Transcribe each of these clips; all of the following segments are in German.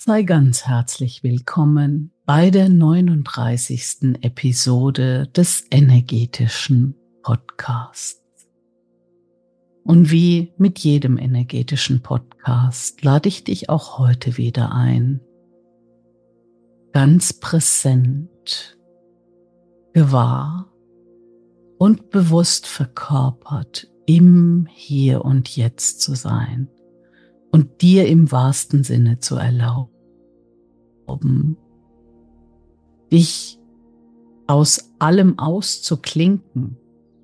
Sei ganz herzlich willkommen bei der 39. Episode des energetischen Podcasts. Und wie mit jedem energetischen Podcast lade ich dich auch heute wieder ein, ganz präsent, gewahr und bewusst verkörpert im Hier und Jetzt zu sein und dir im wahrsten Sinne zu erlauben, dich aus allem auszuklinken,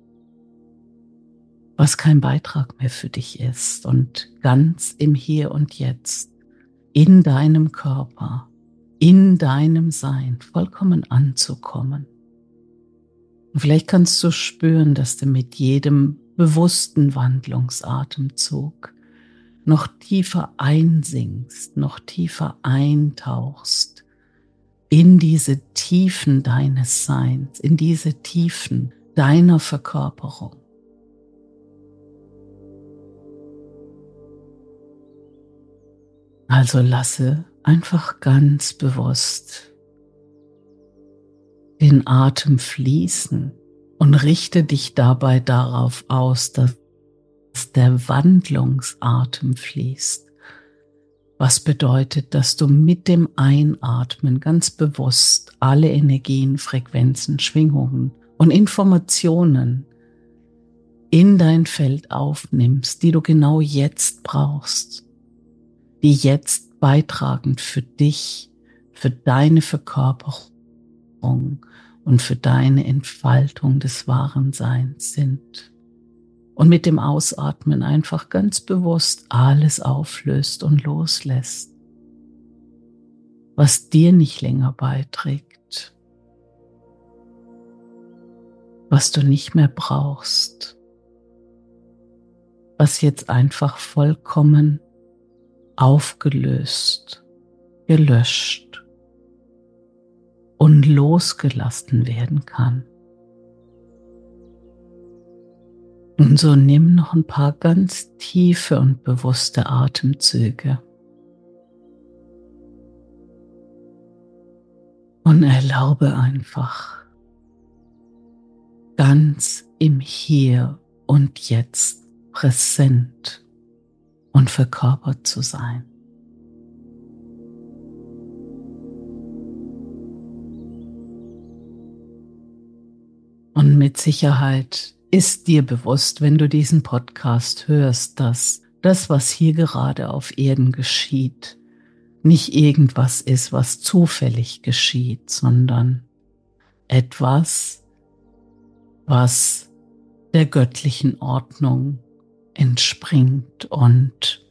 was kein Beitrag mehr für dich ist, und ganz im Hier und Jetzt, in deinem Körper, in deinem Sein vollkommen anzukommen. Und vielleicht kannst du spüren, dass du mit jedem bewussten Wandlungsatemzug noch tiefer einsinkst, noch tiefer eintauchst in diese Tiefen deines Seins, in diese Tiefen deiner Verkörperung. Also lasse einfach ganz bewusst den Atem fließen und richte dich dabei darauf aus, dass der Wandlungsatem fließt. Was bedeutet, dass du mit dem Einatmen ganz bewusst alle Energien, Frequenzen, Schwingungen und Informationen in dein Feld aufnimmst, die du genau jetzt brauchst, die jetzt beitragend für dich, für deine Verkörperung und für deine Entfaltung des wahren Seins sind. Und mit dem Ausatmen einfach ganz bewusst alles auflöst und loslässt, was dir nicht länger beiträgt, was du nicht mehr brauchst, was jetzt einfach vollkommen aufgelöst, gelöscht und losgelassen werden kann. Und so nimm noch ein paar ganz tiefe und bewusste Atemzüge und erlaube einfach ganz im Hier und Jetzt präsent und verkörpert zu sein. Und mit Sicherheit ist dir bewusst, wenn du diesen Podcast hörst, dass das, was hier gerade auf Erden geschieht, nicht irgendwas ist, was zufällig geschieht, sondern etwas, was der göttlichen Ordnung entspringt. Und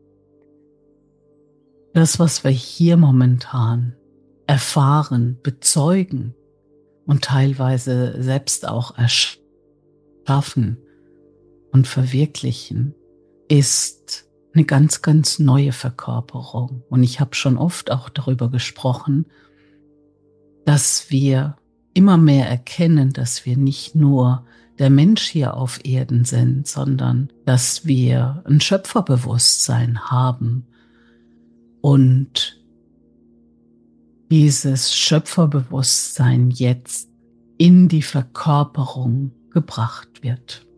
das, was wir hier momentan erfahren, bezeugen und teilweise selbst auch erschaffen und verwirklichen, ist eine ganz, ganz neue Verkörperung. Und ich habe schon oft auch darüber gesprochen, dass wir immer mehr erkennen, dass wir nicht nur der Mensch hier auf Erden sind, sondern dass wir ein Schöpferbewusstsein haben und dieses Schöpferbewusstsein jetzt in die Verkörperung gebracht wird.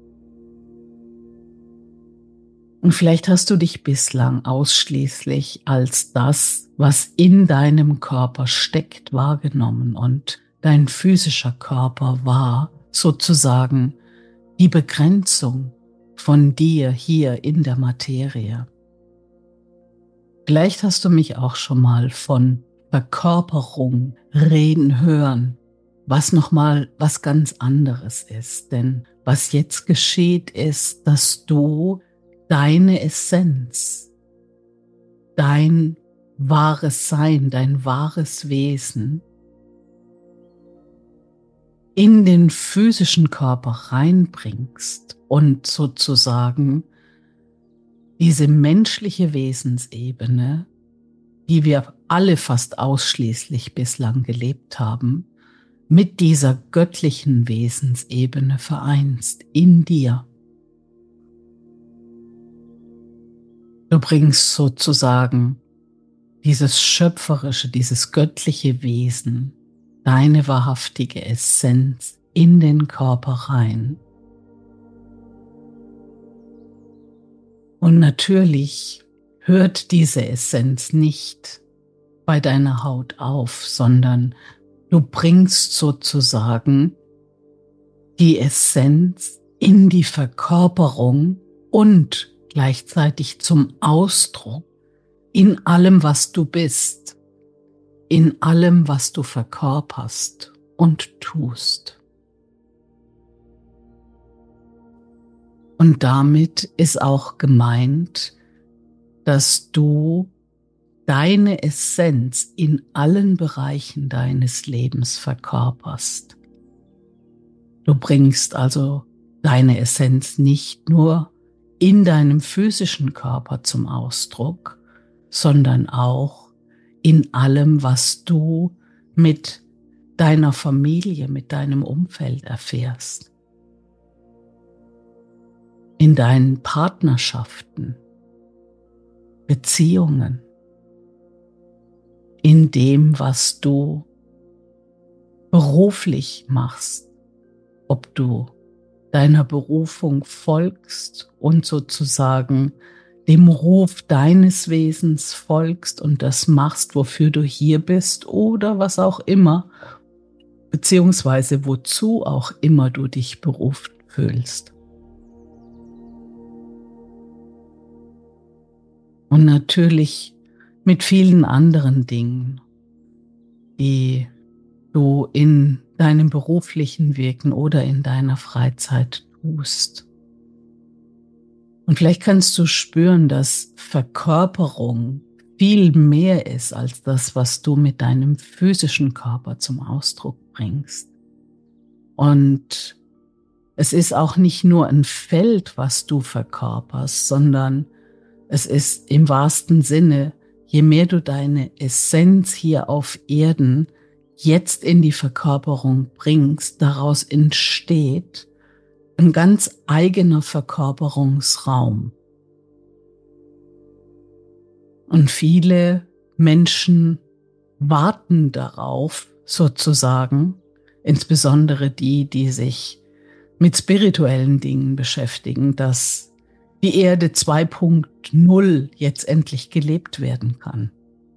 Und vielleicht hast du dich bislang ausschließlich als das, was in deinem Körper steckt, wahrgenommen, und dein physischer Körper war sozusagen die Begrenzung von dir hier in der Materie. Vielleicht hast du mich auch schon mal von Verkörperung reden hören, was nochmal was ganz anderes ist. Denn was jetzt geschieht, ist, dass du deine Essenz, dein wahres Sein, dein wahres Wesen in den physischen Körper reinbringst und sozusagen diese menschliche Wesensebene, die wir alle fast ausschließlich bislang gelebt haben, mit dieser göttlichen Wesensebene vereinst in dir. Du bringst sozusagen dieses schöpferische, dieses göttliche Wesen, deine wahrhaftige Essenz in den Körper rein. Und natürlich hört diese Essenz nicht bei deiner Haut auf, sondern du bringst sozusagen die Essenz in die Verkörperung und gleichzeitig zum Ausdruck in allem, was du bist, in allem, was du verkörperst und tust. Und damit ist auch gemeint, dass du deine Essenz in allen Bereichen deines Lebens verkörperst. Du bringst also deine Essenz nicht nur in deinem physischen Körper zum Ausdruck, sondern auch in allem, was du mit deiner Familie, mit deinem Umfeld erfährst. In deinen Partnerschaften, Beziehungen, in dem, was du beruflich machst, ob du deiner Berufung folgst und sozusagen dem Ruf deines Wesens folgst und das machst, wofür du hier bist oder was auch immer, beziehungsweise wozu auch immer du dich berufen fühlst. Und natürlich mit vielen anderen Dingen, die du in deinem beruflichen Wirken oder in deiner Freizeit tust. Und vielleicht kannst du spüren, dass Verkörperung viel mehr ist als das, was du mit deinem physischen Körper zum Ausdruck bringst. Und es ist auch nicht nur ein Feld, was du verkörperst, sondern es ist im wahrsten Sinne, je mehr du deine Essenz hier auf Erden jetzt in die Verkörperung bringst, daraus entsteht ein ganz eigener Verkörperungsraum. Und viele Menschen warten darauf, sozusagen, insbesondere die, die sich mit spirituellen Dingen beschäftigen, dass die Erde 2.0 jetzt endlich gelebt werden kann.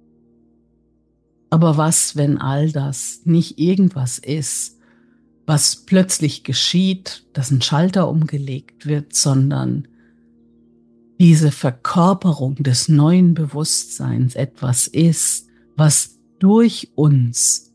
Aber was, wenn all das nicht irgendwas ist, was plötzlich geschieht, dass ein Schalter umgelegt wird, sondern diese Verkörperung des neuen Bewusstseins etwas ist, was durch uns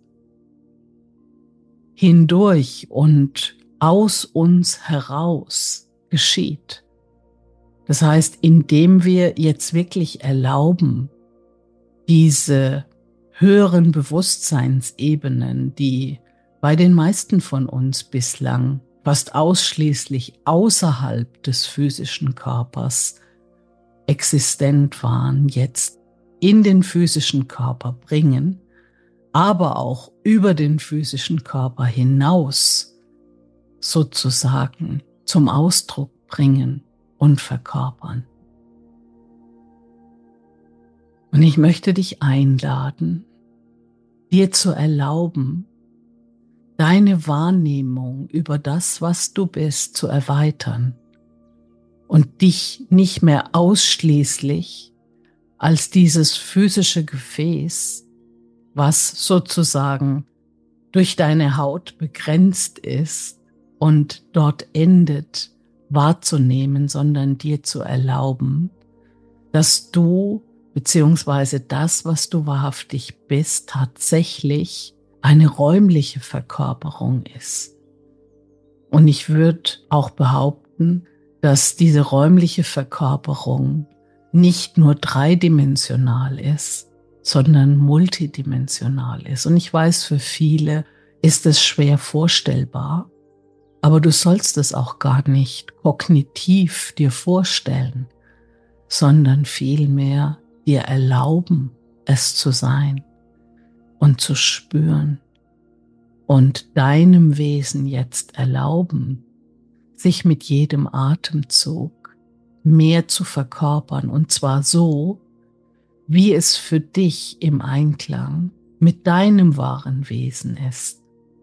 hindurch und aus uns heraus geschieht. Das heißt, indem wir jetzt wirklich erlauben, diese höheren Bewusstseinsebenen, die bei den meisten von uns bislang fast ausschließlich außerhalb des physischen Körpers existent waren, jetzt in den physischen Körper bringen, aber auch über den physischen Körper hinaus sozusagen zum Ausdruck bringen und verkörpern. Und ich möchte dich einladen, dir zu erlauben, deine Wahrnehmung über das, was du bist, zu erweitern und dich nicht mehr ausschließlich als dieses physische Gefäß, was sozusagen durch deine Haut begrenzt ist und dort endet, wahrzunehmen, sondern dir zu erlauben, dass du beziehungsweise das, was du wahrhaftig bist, tatsächlich eine räumliche Verkörperung ist. Und ich würde auch behaupten, dass diese räumliche Verkörperung nicht nur dreidimensional ist, sondern multidimensional ist. Und ich weiß, für viele ist es schwer vorstellbar, aber du sollst es auch gar nicht kognitiv dir vorstellen, sondern vielmehr dir erlauben, es zu sein und zu spüren und deinem Wesen jetzt erlauben, sich mit jedem Atemzug mehr zu verkörpern, und zwar so, wie es für dich im Einklang mit deinem wahren Wesen ist.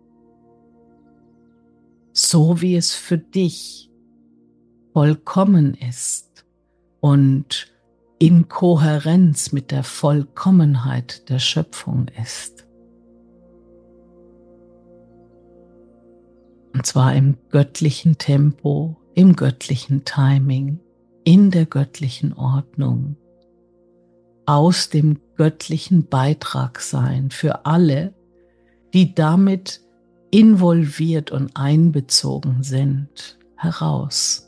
So wie es für dich vollkommen ist und in Kohärenz mit der Vollkommenheit der Schöpfung ist. Und zwar im göttlichen Tempo, im göttlichen Timing, in der göttlichen Ordnung, aus dem göttlichen Beitragsein für alle, die damit involviert und einbezogen sind, heraus.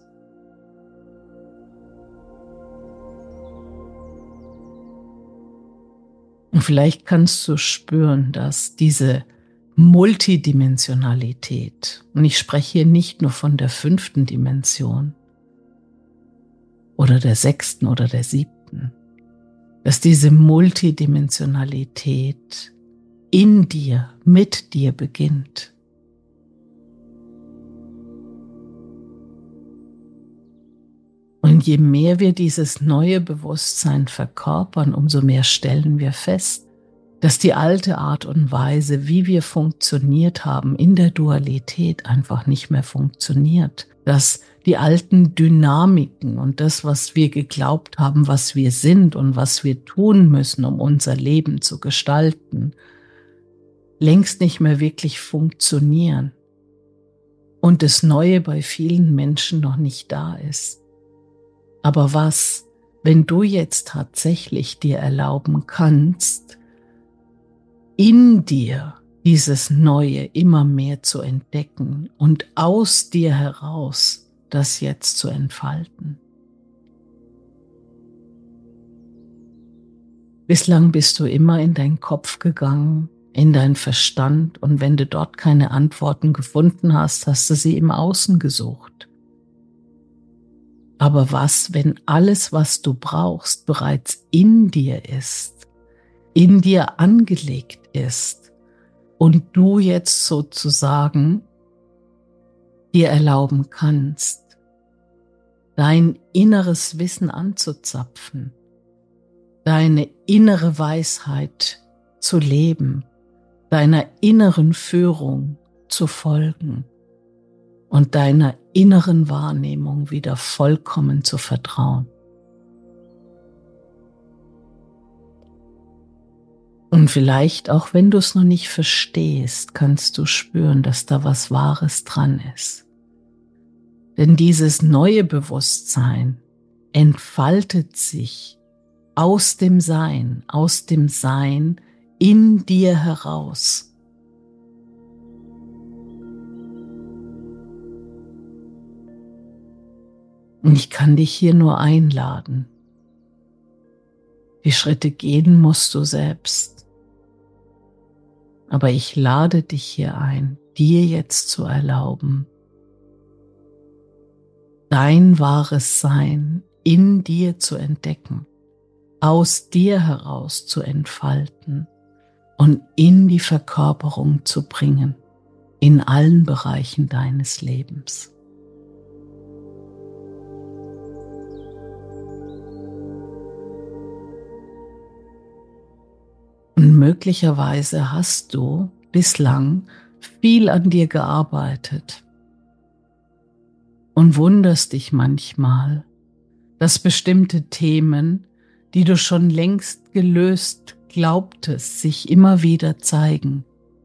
Und vielleicht kannst du spüren, dass diese Multidimensionalität, und ich spreche hier nicht nur von der 5. Dimension oder der 6. oder der 7., dass diese Multidimensionalität in dir, mit dir beginnt. Und je mehr wir dieses neue Bewusstsein verkörpern, umso mehr stellen wir fest, dass die alte Art und Weise, wie wir funktioniert haben in der Dualität, einfach nicht mehr funktioniert. Dass die alten Dynamiken und das, was wir geglaubt haben, was wir sind und was wir tun müssen, um unser Leben zu gestalten, längst nicht mehr wirklich funktionieren. Und das Neue bei vielen Menschen noch nicht da ist. Aber was, wenn du jetzt tatsächlich dir erlauben kannst, in dir dieses Neue immer mehr zu entdecken und aus dir heraus das jetzt zu entfalten? Bislang bist du immer in deinen Kopf gegangen, in deinen Verstand, und wenn du dort keine Antworten gefunden hast, hast du sie im Außen gesucht. Aber was, wenn alles, was du brauchst, bereits in dir ist, in dir angelegt ist und du jetzt sozusagen dir erlauben kannst, dein inneres Wissen anzuzapfen, deine innere Weisheit zu leben, deiner inneren Führung zu folgen und deiner inneren Wahrnehmung wieder vollkommen zu vertrauen. Und vielleicht, auch wenn du es noch nicht verstehst, kannst du spüren, dass da was Wahres dran ist. Denn dieses neue Bewusstsein entfaltet sich aus dem Sein in dir heraus. Und ich kann dich hier nur einladen. Die Schritte gehen musst du selbst. Aber ich lade dich hier ein, dir jetzt zu erlauben, dein wahres Sein in dir zu entdecken, aus dir heraus zu entfalten und in die Verkörperung zu bringen, in allen Bereichen deines Lebens. Und möglicherweise hast du bislang viel an dir gearbeitet und wunderst dich manchmal, dass bestimmte Themen, die du schon längst gelöst glaubtest, sich immer wieder zeigen.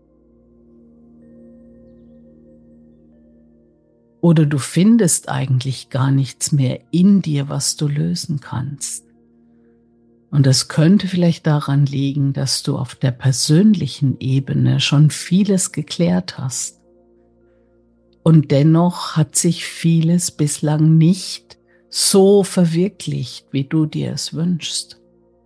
Oder du findest eigentlich gar nichts mehr in dir, was du lösen kannst. Und es könnte vielleicht daran liegen, dass du auf der persönlichen Ebene schon vieles geklärt hast. Und dennoch hat sich vieles bislang nicht so verwirklicht, wie du dir es wünschst.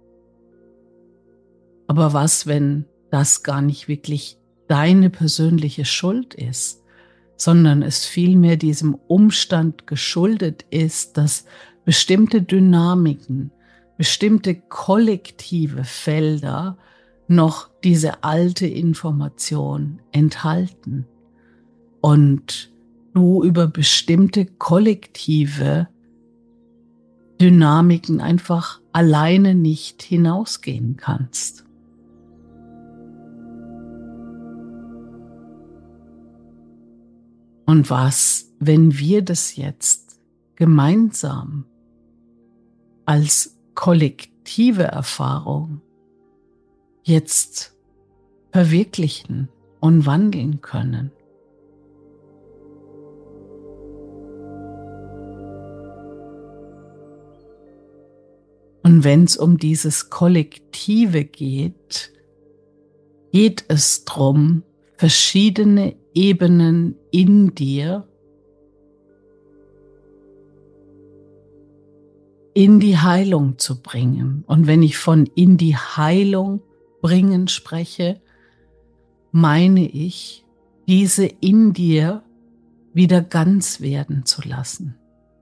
Aber was, wenn das gar nicht wirklich deine persönliche Schuld ist, sondern es vielmehr diesem Umstand geschuldet ist, dass bestimmte Dynamiken, bestimmte kollektive Felder noch diese alte Information enthalten und du über bestimmte kollektive Dynamiken einfach alleine nicht hinausgehen kannst. Und was, wenn wir das jetzt gemeinsam als kollektive Erfahrung jetzt verwirklichen und wandeln können? Und wenn es um dieses Kollektive geht, geht es darum, verschiedene Ebenen in dir in die Heilung zu bringen. Und wenn ich von in die Heilung bringen spreche, meine ich, diese in dir wieder ganz werden zu lassen.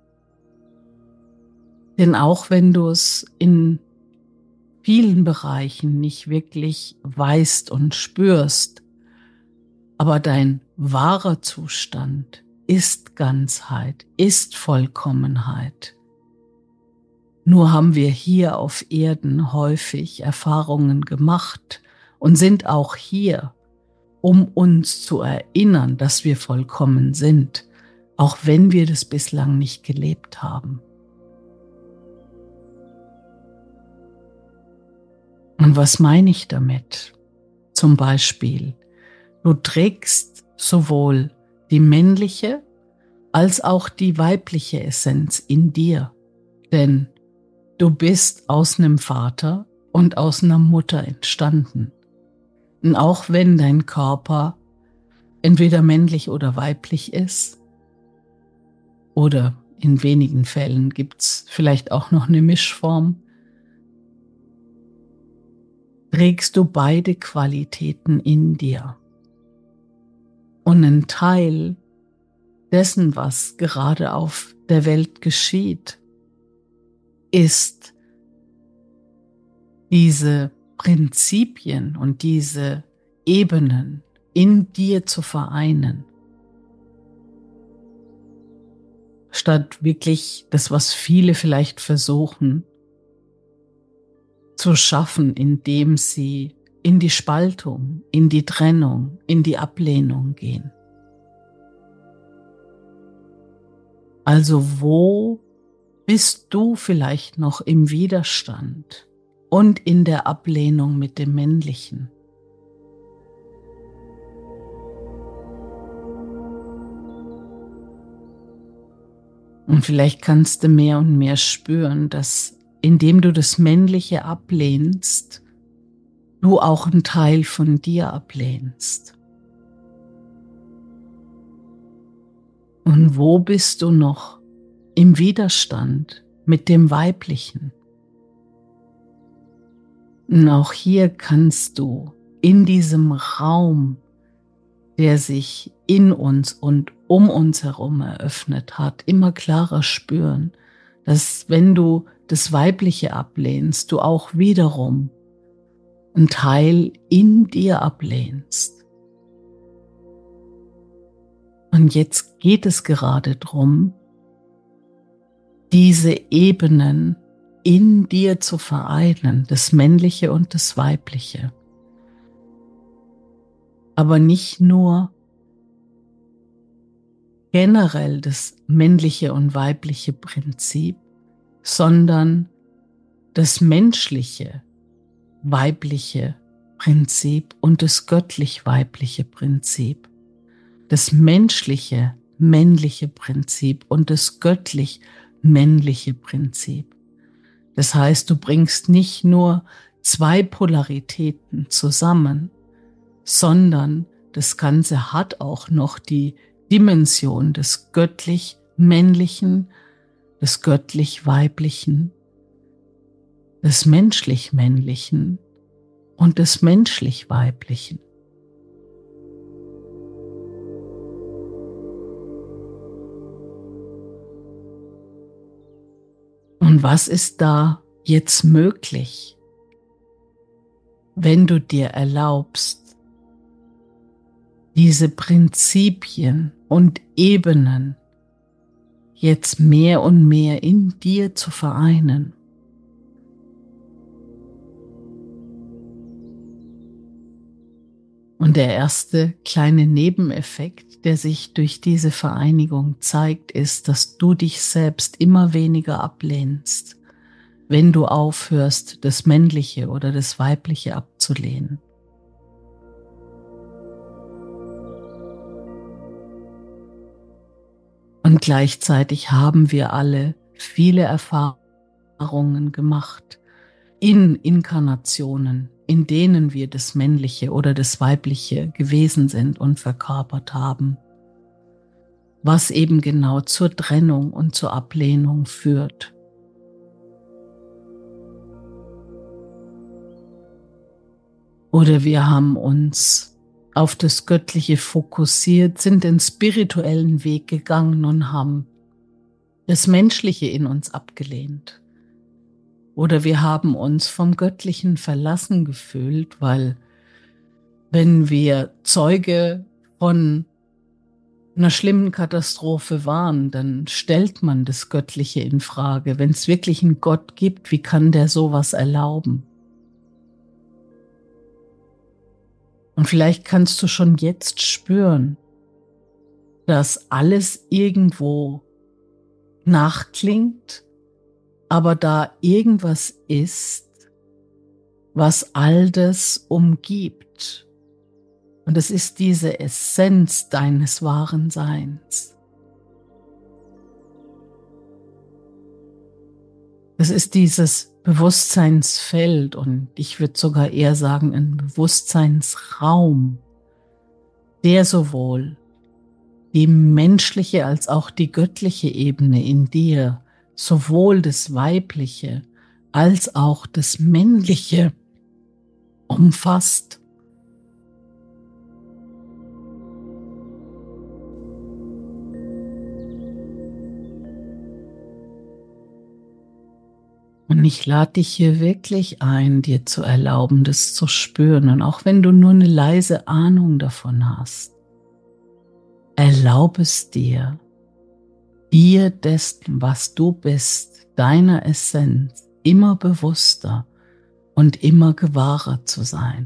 Denn auch wenn du es in vielen Bereichen nicht wirklich weißt und spürst, aber dein wahrer Zustand ist Ganzheit, ist Vollkommenheit. Nur haben wir hier auf Erden häufig Erfahrungen gemacht und sind auch hier, um uns zu erinnern, dass wir vollkommen sind, auch wenn wir das bislang nicht gelebt haben. Und was meine ich damit? Zum Beispiel, du trägst sowohl die männliche als auch die weibliche Essenz in dir, denn du bist aus einem Vater und aus einer Mutter entstanden. Und auch wenn dein Körper entweder männlich oder weiblich ist, oder in wenigen Fällen gibt es vielleicht auch noch eine Mischform, trägst du beide Qualitäten in dir. Und ein Teil dessen, was gerade auf der Welt geschieht, ist diese Prinzipien und diese Ebenen in dir zu vereinen. Statt wirklich das, was viele vielleicht versuchen, zu schaffen, indem sie in die Spaltung, in die Trennung, in die Ablehnung gehen. Also wo bist du vielleicht noch im Widerstand und in der Ablehnung mit dem Männlichen? Und vielleicht kannst du mehr und mehr spüren, dass indem du das Männliche ablehnst, du auch einen Teil von dir ablehnst. Und wo bist du noch im Widerstand mit dem Weiblichen? Und auch hier kannst du in diesem Raum, der sich in uns und um uns herum eröffnet hat, immer klarer spüren, dass wenn du das Weibliche ablehnst, du auch wiederum einen Teil in dir ablehnst. Und jetzt geht es gerade darum, diese Ebenen in dir zu vereinen, das Männliche und das Weibliche. Aber nicht nur generell das männliche und weibliche Prinzip, sondern das menschliche, weibliche Prinzip und das göttlich-weibliche Prinzip. Das menschliche, männliche Prinzip und das göttlich-männliche Prinzip. Das heißt, du bringst nicht nur zwei Polaritäten zusammen, sondern das Ganze hat auch noch die Dimension des göttlich-männlichen, des göttlich-weiblichen, des menschlich-männlichen und des menschlich-weiblichen. Und was ist da jetzt möglich, wenn du dir erlaubst, diese Prinzipien und Ebenen jetzt mehr und mehr in dir zu vereinen. Und der erste kleine Nebeneffekt, der sich durch diese Vereinigung zeigt, ist, dass du dich selbst immer weniger ablehnst, wenn du aufhörst, das Männliche oder das Weibliche abzulehnen. Und gleichzeitig haben wir alle viele Erfahrungen gemacht in Inkarnationen, in denen wir das Männliche oder das Weibliche gewesen sind und verkörpert haben, was eben genau zur Trennung und zur Ablehnung führt. Oder wir haben uns auf das Göttliche fokussiert, sind den spirituellen Weg gegangen und haben das Menschliche in uns abgelehnt. Oder wir haben uns vom Göttlichen verlassen gefühlt, weil wenn wir Zeuge von einer schlimmen Katastrophe waren, dann stellt man das Göttliche in Frage. Wenn es wirklich einen Gott gibt, wie kann der sowas erlauben? Und vielleicht kannst du schon jetzt spüren, dass alles irgendwo nachklingt, aber da irgendwas ist, was all das umgibt. Und es ist diese Essenz deines wahren Seins. Es ist dieses Bewusstseinsfeld und ich würde sogar eher sagen ein Bewusstseinsraum, der sowohl die menschliche als auch die göttliche Ebene in dir, sowohl das Weibliche als auch das Männliche umfasst. Und ich lade dich hier wirklich ein, dir zu erlauben, das zu spüren. Und auch wenn du nur eine leise Ahnung davon hast, erlaube es dir dessen, was du bist, deiner Essenz, immer bewusster und immer gewahrer zu sein.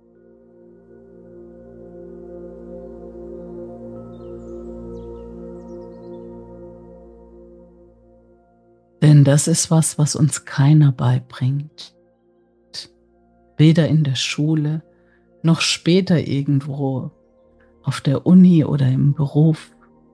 Denn das ist was uns keiner beibringt. Weder in der Schule, noch später irgendwo auf der Uni oder im Beruf.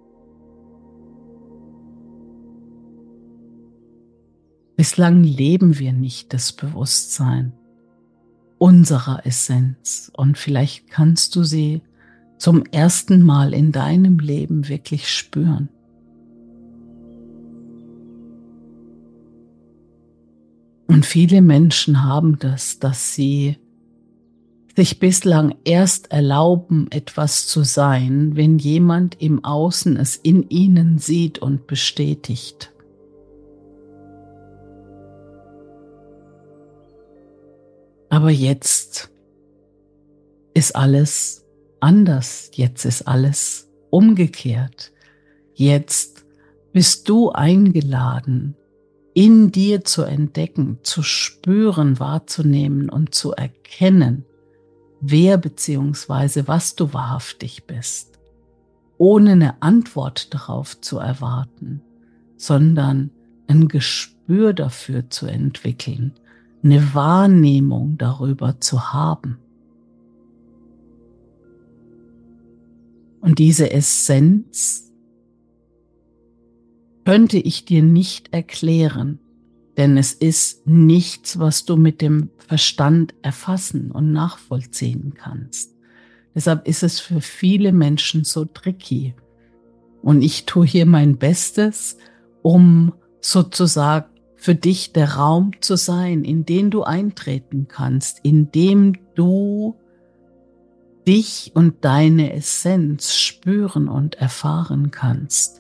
Bislang leben wir nicht das Bewusstsein unserer Essenz und vielleicht kannst du sie zum ersten Mal in deinem Leben wirklich spüren. Und viele Menschen haben das, dass sie sich bislang erst erlauben, etwas zu sein, wenn jemand im Außen es in ihnen sieht und bestätigt. Aber jetzt ist alles anders, jetzt ist alles umgekehrt. Jetzt bist du eingeladen, in dir zu entdecken, zu spüren, wahrzunehmen und zu erkennen, wer bzw. was du wahrhaftig bist, ohne eine Antwort darauf zu erwarten, sondern ein Gespür dafür zu entwickeln, eine Wahrnehmung darüber zu haben. Und diese Essenz könnte ich dir nicht erklären, denn es ist nichts, was du mit dem Verstand erfassen und nachvollziehen kannst. Deshalb ist es für viele Menschen so tricky. Und ich tue hier mein Bestes, um sozusagen für dich der Raum zu sein, in den du eintreten kannst, in dem du dich und deine Essenz spüren und erfahren kannst.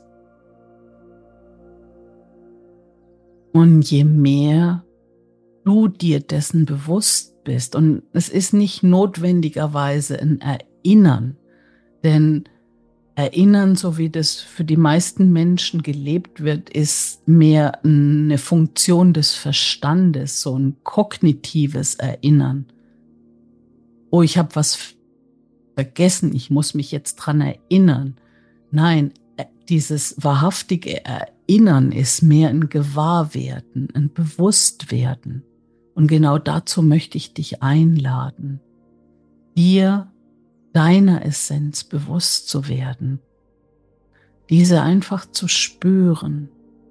Und je mehr du dir dessen bewusst bist, und es ist nicht notwendigerweise ein Erinnern, denn Erinnern, so wie das für die meisten Menschen gelebt wird, ist mehr eine Funktion des Verstandes, so ein kognitives Erinnern. Oh, ich habe was vergessen, ich muss mich jetzt dran erinnern. Nein, dieses wahrhaftige Erinnern ist mehr ein Gewahrwerden, ein Bewusstwerden. Und genau dazu möchte ich dich einladen, dir deiner Essenz bewusst zu werden, diese einfach zu spüren.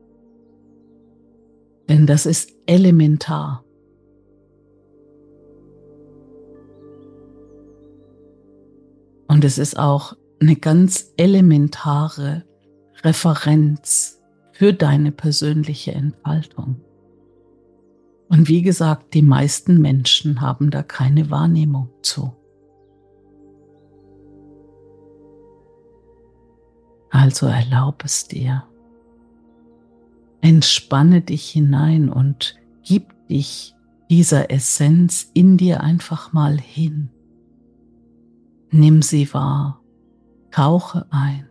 Denn das ist elementar. Und es ist auch eine ganz elementare Referenz für deine persönliche Entfaltung. Und wie gesagt, die meisten Menschen haben da keine Wahrnehmung zu. Also erlaub es dir. Entspanne dich hinein und gib dich dieser Essenz in dir einfach mal hin. Nimm sie wahr, tauche ein.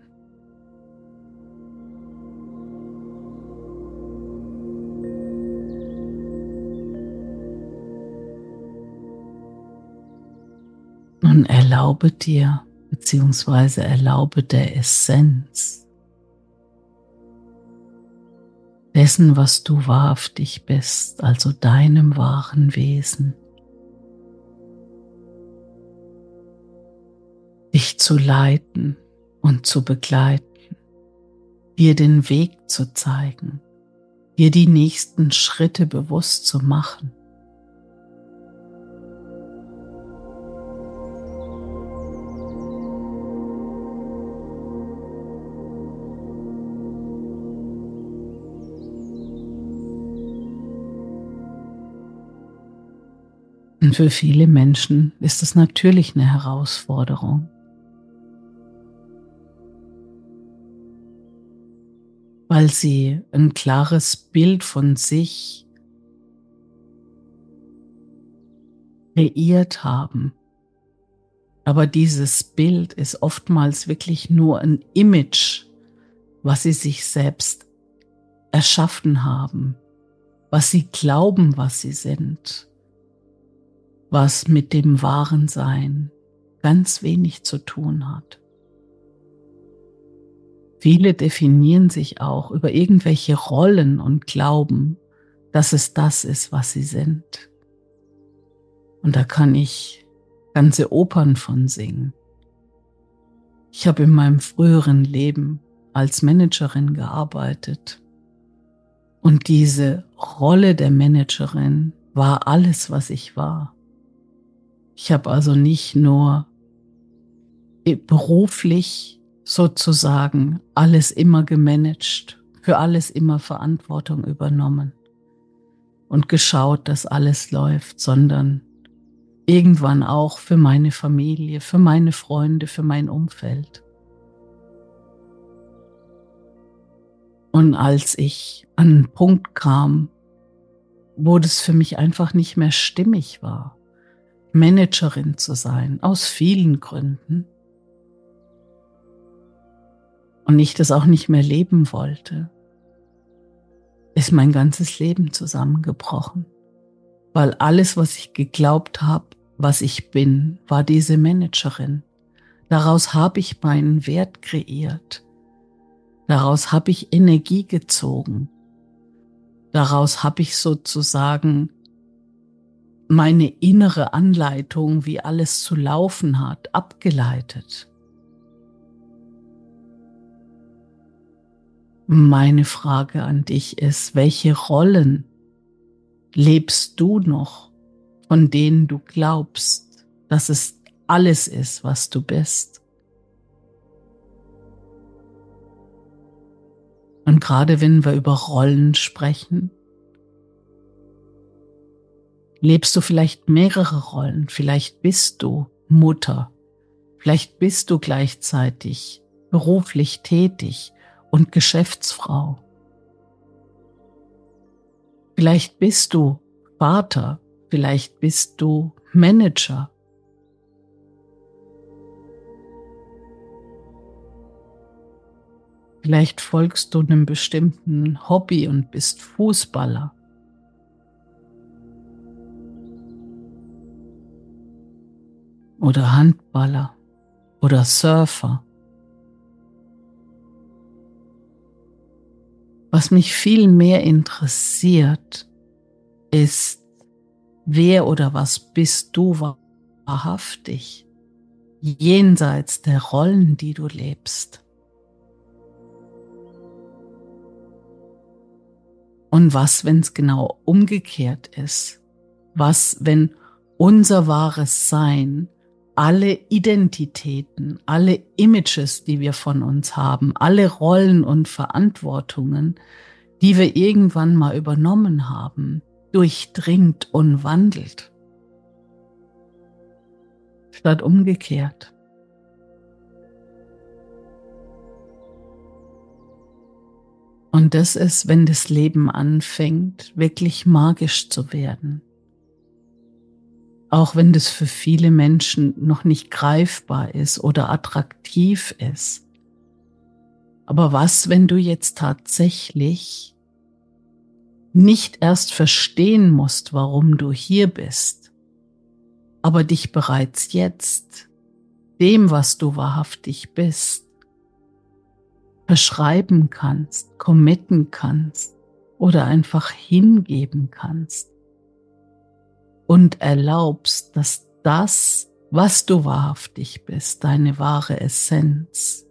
Und erlaube dir, beziehungsweise erlaube der Essenz dessen, was du wahrhaftig bist, also deinem wahren Wesen, dich zu leiten und zu begleiten, dir den Weg zu zeigen, dir die nächsten Schritte bewusst zu machen. Und für viele Menschen ist es natürlich eine Herausforderung. Weil sie ein klares Bild von sich kreiert haben. Aber dieses Bild ist oftmals wirklich nur ein Image, was sie sich selbst erschaffen haben, was sie glauben, was sie sind, was mit dem wahren Sein ganz wenig zu tun hat. Viele definieren sich auch über irgendwelche Rollen und glauben, dass es das ist, was sie sind. Und da kann ich ganze Opern von singen. Ich habe in meinem früheren Leben als Managerin gearbeitet. Und diese Rolle der Managerin war alles, was ich war. Ich habe also nicht nur beruflich sozusagen alles immer gemanagt, für alles immer Verantwortung übernommen und geschaut, dass alles läuft, sondern irgendwann auch für meine Familie, für meine Freunde, für mein Umfeld. Und als ich an einen Punkt kam, wo das für mich einfach nicht mehr stimmig war, Managerin zu sein, aus vielen Gründen, und ich das auch nicht mehr leben wollte, ist mein ganzes Leben zusammengebrochen. Weil alles, was ich geglaubt habe, was ich bin, war diese Managerin. Daraus habe ich meinen Wert kreiert. Daraus habe ich Energie gezogen. Daraus habe ich sozusagen meine innere Anleitung, wie alles zu laufen hat, abgeleitet. Meine Frage an dich ist, welche Rollen lebst du noch, von denen du glaubst, dass es alles ist, was du bist? Und gerade wenn wir über Rollen sprechen, lebst du vielleicht mehrere Rollen. Vielleicht bist du Mutter, vielleicht bist du gleichzeitig beruflich tätig und Geschäftsfrau. Vielleicht bist du Vater, vielleicht bist du Manager. Vielleicht folgst du einem bestimmten Hobby und bist Fußballer. Oder Handballer oder Surfer. Was mich viel mehr interessiert, ist, wer oder was bist du wahrhaftig, jenseits der Rollen, die du lebst? Und was, wenn es genau umgekehrt ist? Was, wenn unser wahres Sein alle Identitäten, alle Images, die wir von uns haben, alle Rollen und Verantwortungen, die wir irgendwann mal übernommen haben, durchdringt und wandelt, statt umgekehrt? Und das ist, wenn das Leben anfängt, wirklich magisch zu werden. Auch wenn das für viele Menschen noch nicht greifbar ist oder attraktiv ist. Aber was, wenn du jetzt tatsächlich nicht erst verstehen musst, warum du hier bist, aber dich bereits jetzt dem, was du wahrhaftig bist, verschreiben kannst, committen kannst oder einfach hingeben kannst und erlaubst, dass das, was du wahrhaftig bist, deine wahre Essenz,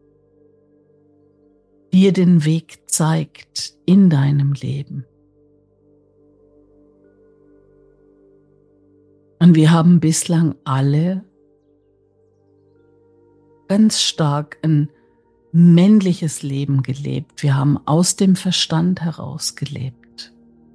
dir den Weg zeigt in deinem Leben. Und wir haben bislang alle ganz stark ein männliches Leben gelebt. Wir haben aus dem Verstand heraus gelebt.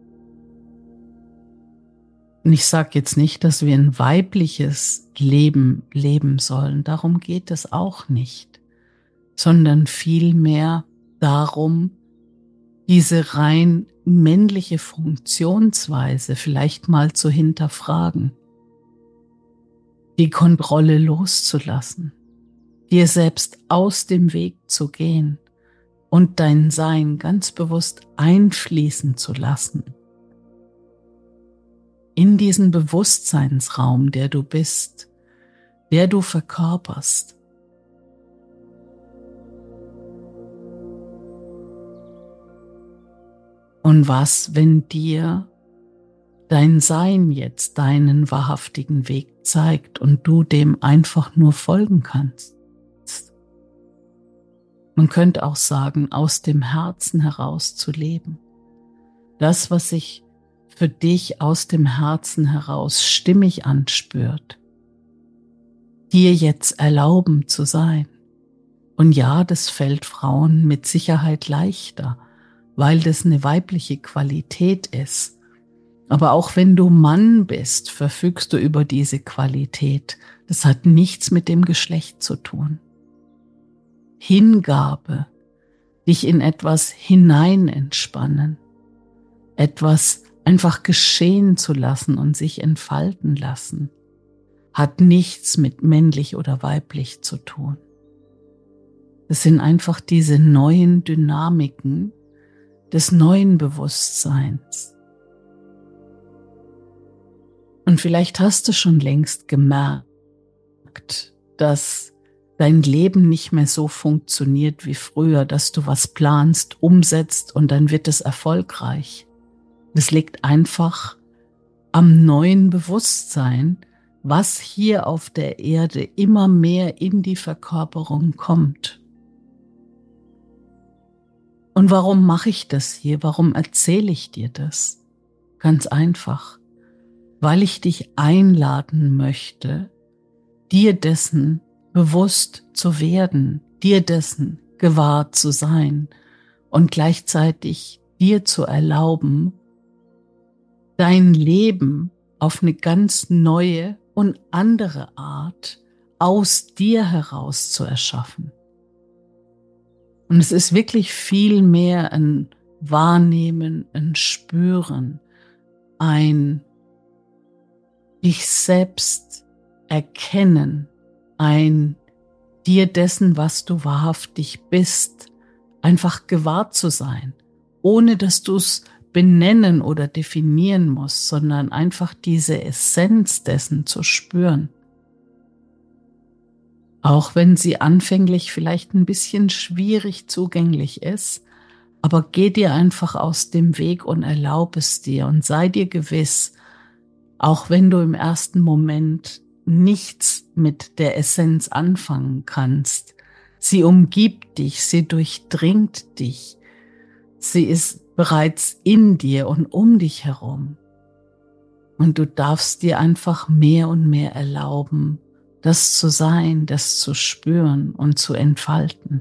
Und ich sage jetzt nicht, dass wir ein weibliches Leben leben sollen. Darum geht es auch nicht. Sondern vielmehr darum, diese rein männliche Funktionsweise vielleicht mal zu hinterfragen. Die Kontrolle loszulassen. Dir selbst aus dem Weg zu gehen und dein Sein ganz bewusst einfließen zu lassen. In diesen Bewusstseinsraum, der du bist, der du verkörperst. Und was, wenn dir dein Sein jetzt deinen wahrhaftigen Weg zeigt und du dem einfach nur folgen kannst? Man könnte auch sagen, aus dem Herzen heraus zu leben. Das, was sich für dich aus dem Herzen heraus stimmig anspürt, dir jetzt erlauben zu sein. Und ja, das fällt Frauen mit Sicherheit leichter, weil das eine weibliche Qualität ist. Aber auch wenn du Mann bist, verfügst du über diese Qualität. Das hat nichts mit dem Geschlecht zu tun. Hingabe, dich in etwas hinein entspannen, etwas einfach geschehen zu lassen und sich entfalten lassen, hat nichts mit männlich oder weiblich zu tun. Es sind einfach diese neuen Dynamiken des neuen Bewusstseins. Und vielleicht hast du schon längst gemerkt, dass dein Leben nicht mehr so funktioniert wie früher, dass du was planst, umsetzt und dann wird es erfolgreich. Das liegt einfach am neuen Bewusstsein, was hier auf der Erde immer mehr in die Verkörperung kommt. Und warum mache ich das hier? Warum erzähle ich dir das? Ganz einfach, weil ich dich einladen möchte, dir dessen bewusst zu werden, dir dessen gewahr zu sein und gleichzeitig dir zu erlauben, dein Leben auf eine ganz neue und andere Art aus dir heraus zu erschaffen. Und es ist wirklich viel mehr ein Wahrnehmen, ein Spüren, ein dich selbst erkennen, ein dir dessen, was du wahrhaftig bist, einfach gewahr zu sein, ohne dass du es benennen oder definieren musst, sondern einfach diese Essenz dessen zu spüren. Auch wenn sie anfänglich vielleicht ein bisschen schwierig zugänglich ist, aber geh dir einfach aus dem Weg und erlaub es dir und sei dir gewiss, auch wenn du im ersten Moment nichts mit der Essenz anfangen kannst, sie umgibt dich, sie durchdringt dich, sie ist bereits in dir und um dich herum. Und du darfst dir einfach mehr und mehr erlauben, das zu sein, das zu spüren und zu entfalten.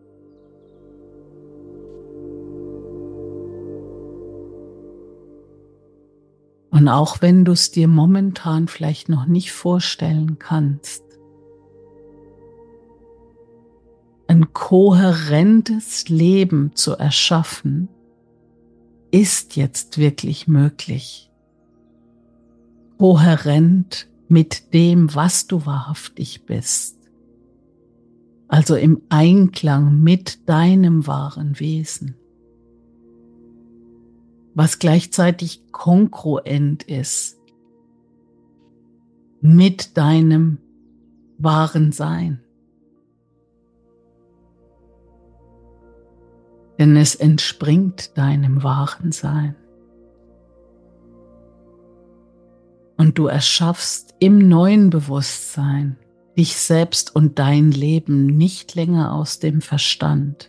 Und auch wenn du es dir momentan vielleicht noch nicht vorstellen kannst, ein kohärentes Leben zu erschaffen, ist jetzt wirklich möglich. Kohärent mit dem, was du wahrhaftig bist. Also im Einklang mit deinem wahren Wesen. Was gleichzeitig kongruent ist mit deinem wahren Sein. Denn es entspringt deinem wahren Sein. Und du erschaffst im neuen Bewusstsein dich selbst und dein Leben nicht länger aus dem Verstand,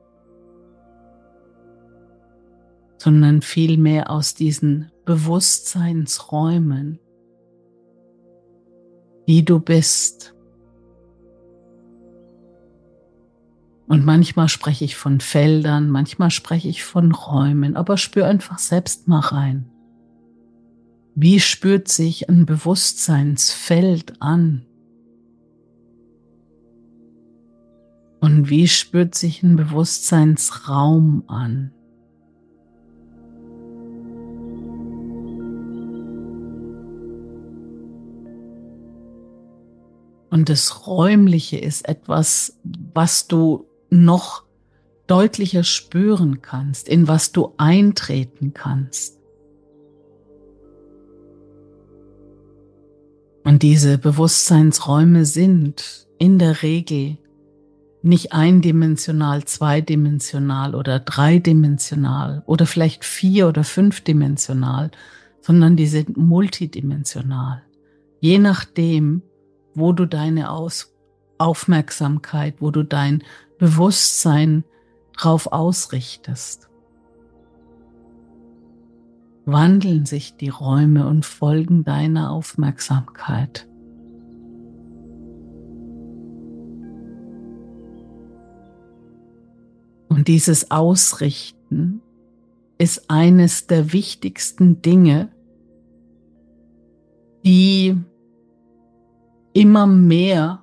sondern vielmehr aus diesen Bewusstseinsräumen, die du bist. Und manchmal spreche ich von Feldern, manchmal spreche ich von Räumen, aber spür einfach selbst mal rein. Wie spürt sich ein Bewusstseinsfeld an? Und wie spürt sich ein Bewusstseinsraum an? Und das Räumliche ist etwas, was du noch deutlicher spüren kannst, in was du eintreten kannst. Und diese Bewusstseinsräume sind in der Regel nicht eindimensional, zweidimensional oder dreidimensional oder vielleicht 4- oder 5-dimensional, sondern die sind multidimensional. Je nachdem, wo du deine Aufmerksamkeit, wo du dein Bewusstsein drauf ausrichtest, wandeln sich die Räume und folgen deiner Aufmerksamkeit. Und dieses Ausrichten ist eines der wichtigsten Dinge, die immer mehr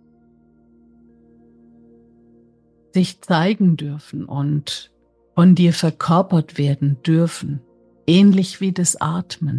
sich zeigen dürfen und von dir verkörpert werden dürfen, ähnlich wie das Atmen.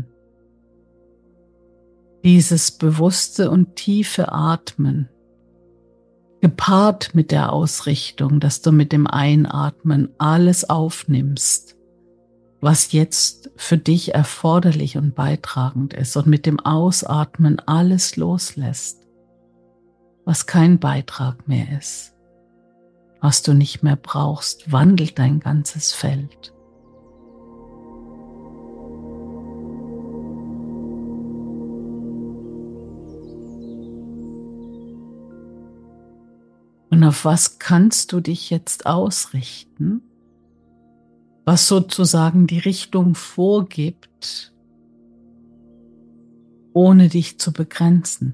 Dieses bewusste und tiefe Atmen, gepaart mit der Ausrichtung, dass du mit dem Einatmen alles aufnimmst, was jetzt für dich erforderlich und beitragend ist, und mit dem Ausatmen alles loslässt, was kein Beitrag mehr ist, was du nicht mehr brauchst, wandelt dein ganzes Feld. Und auf was kannst du dich jetzt ausrichten, was sozusagen die Richtung vorgibt, ohne dich zu begrenzen?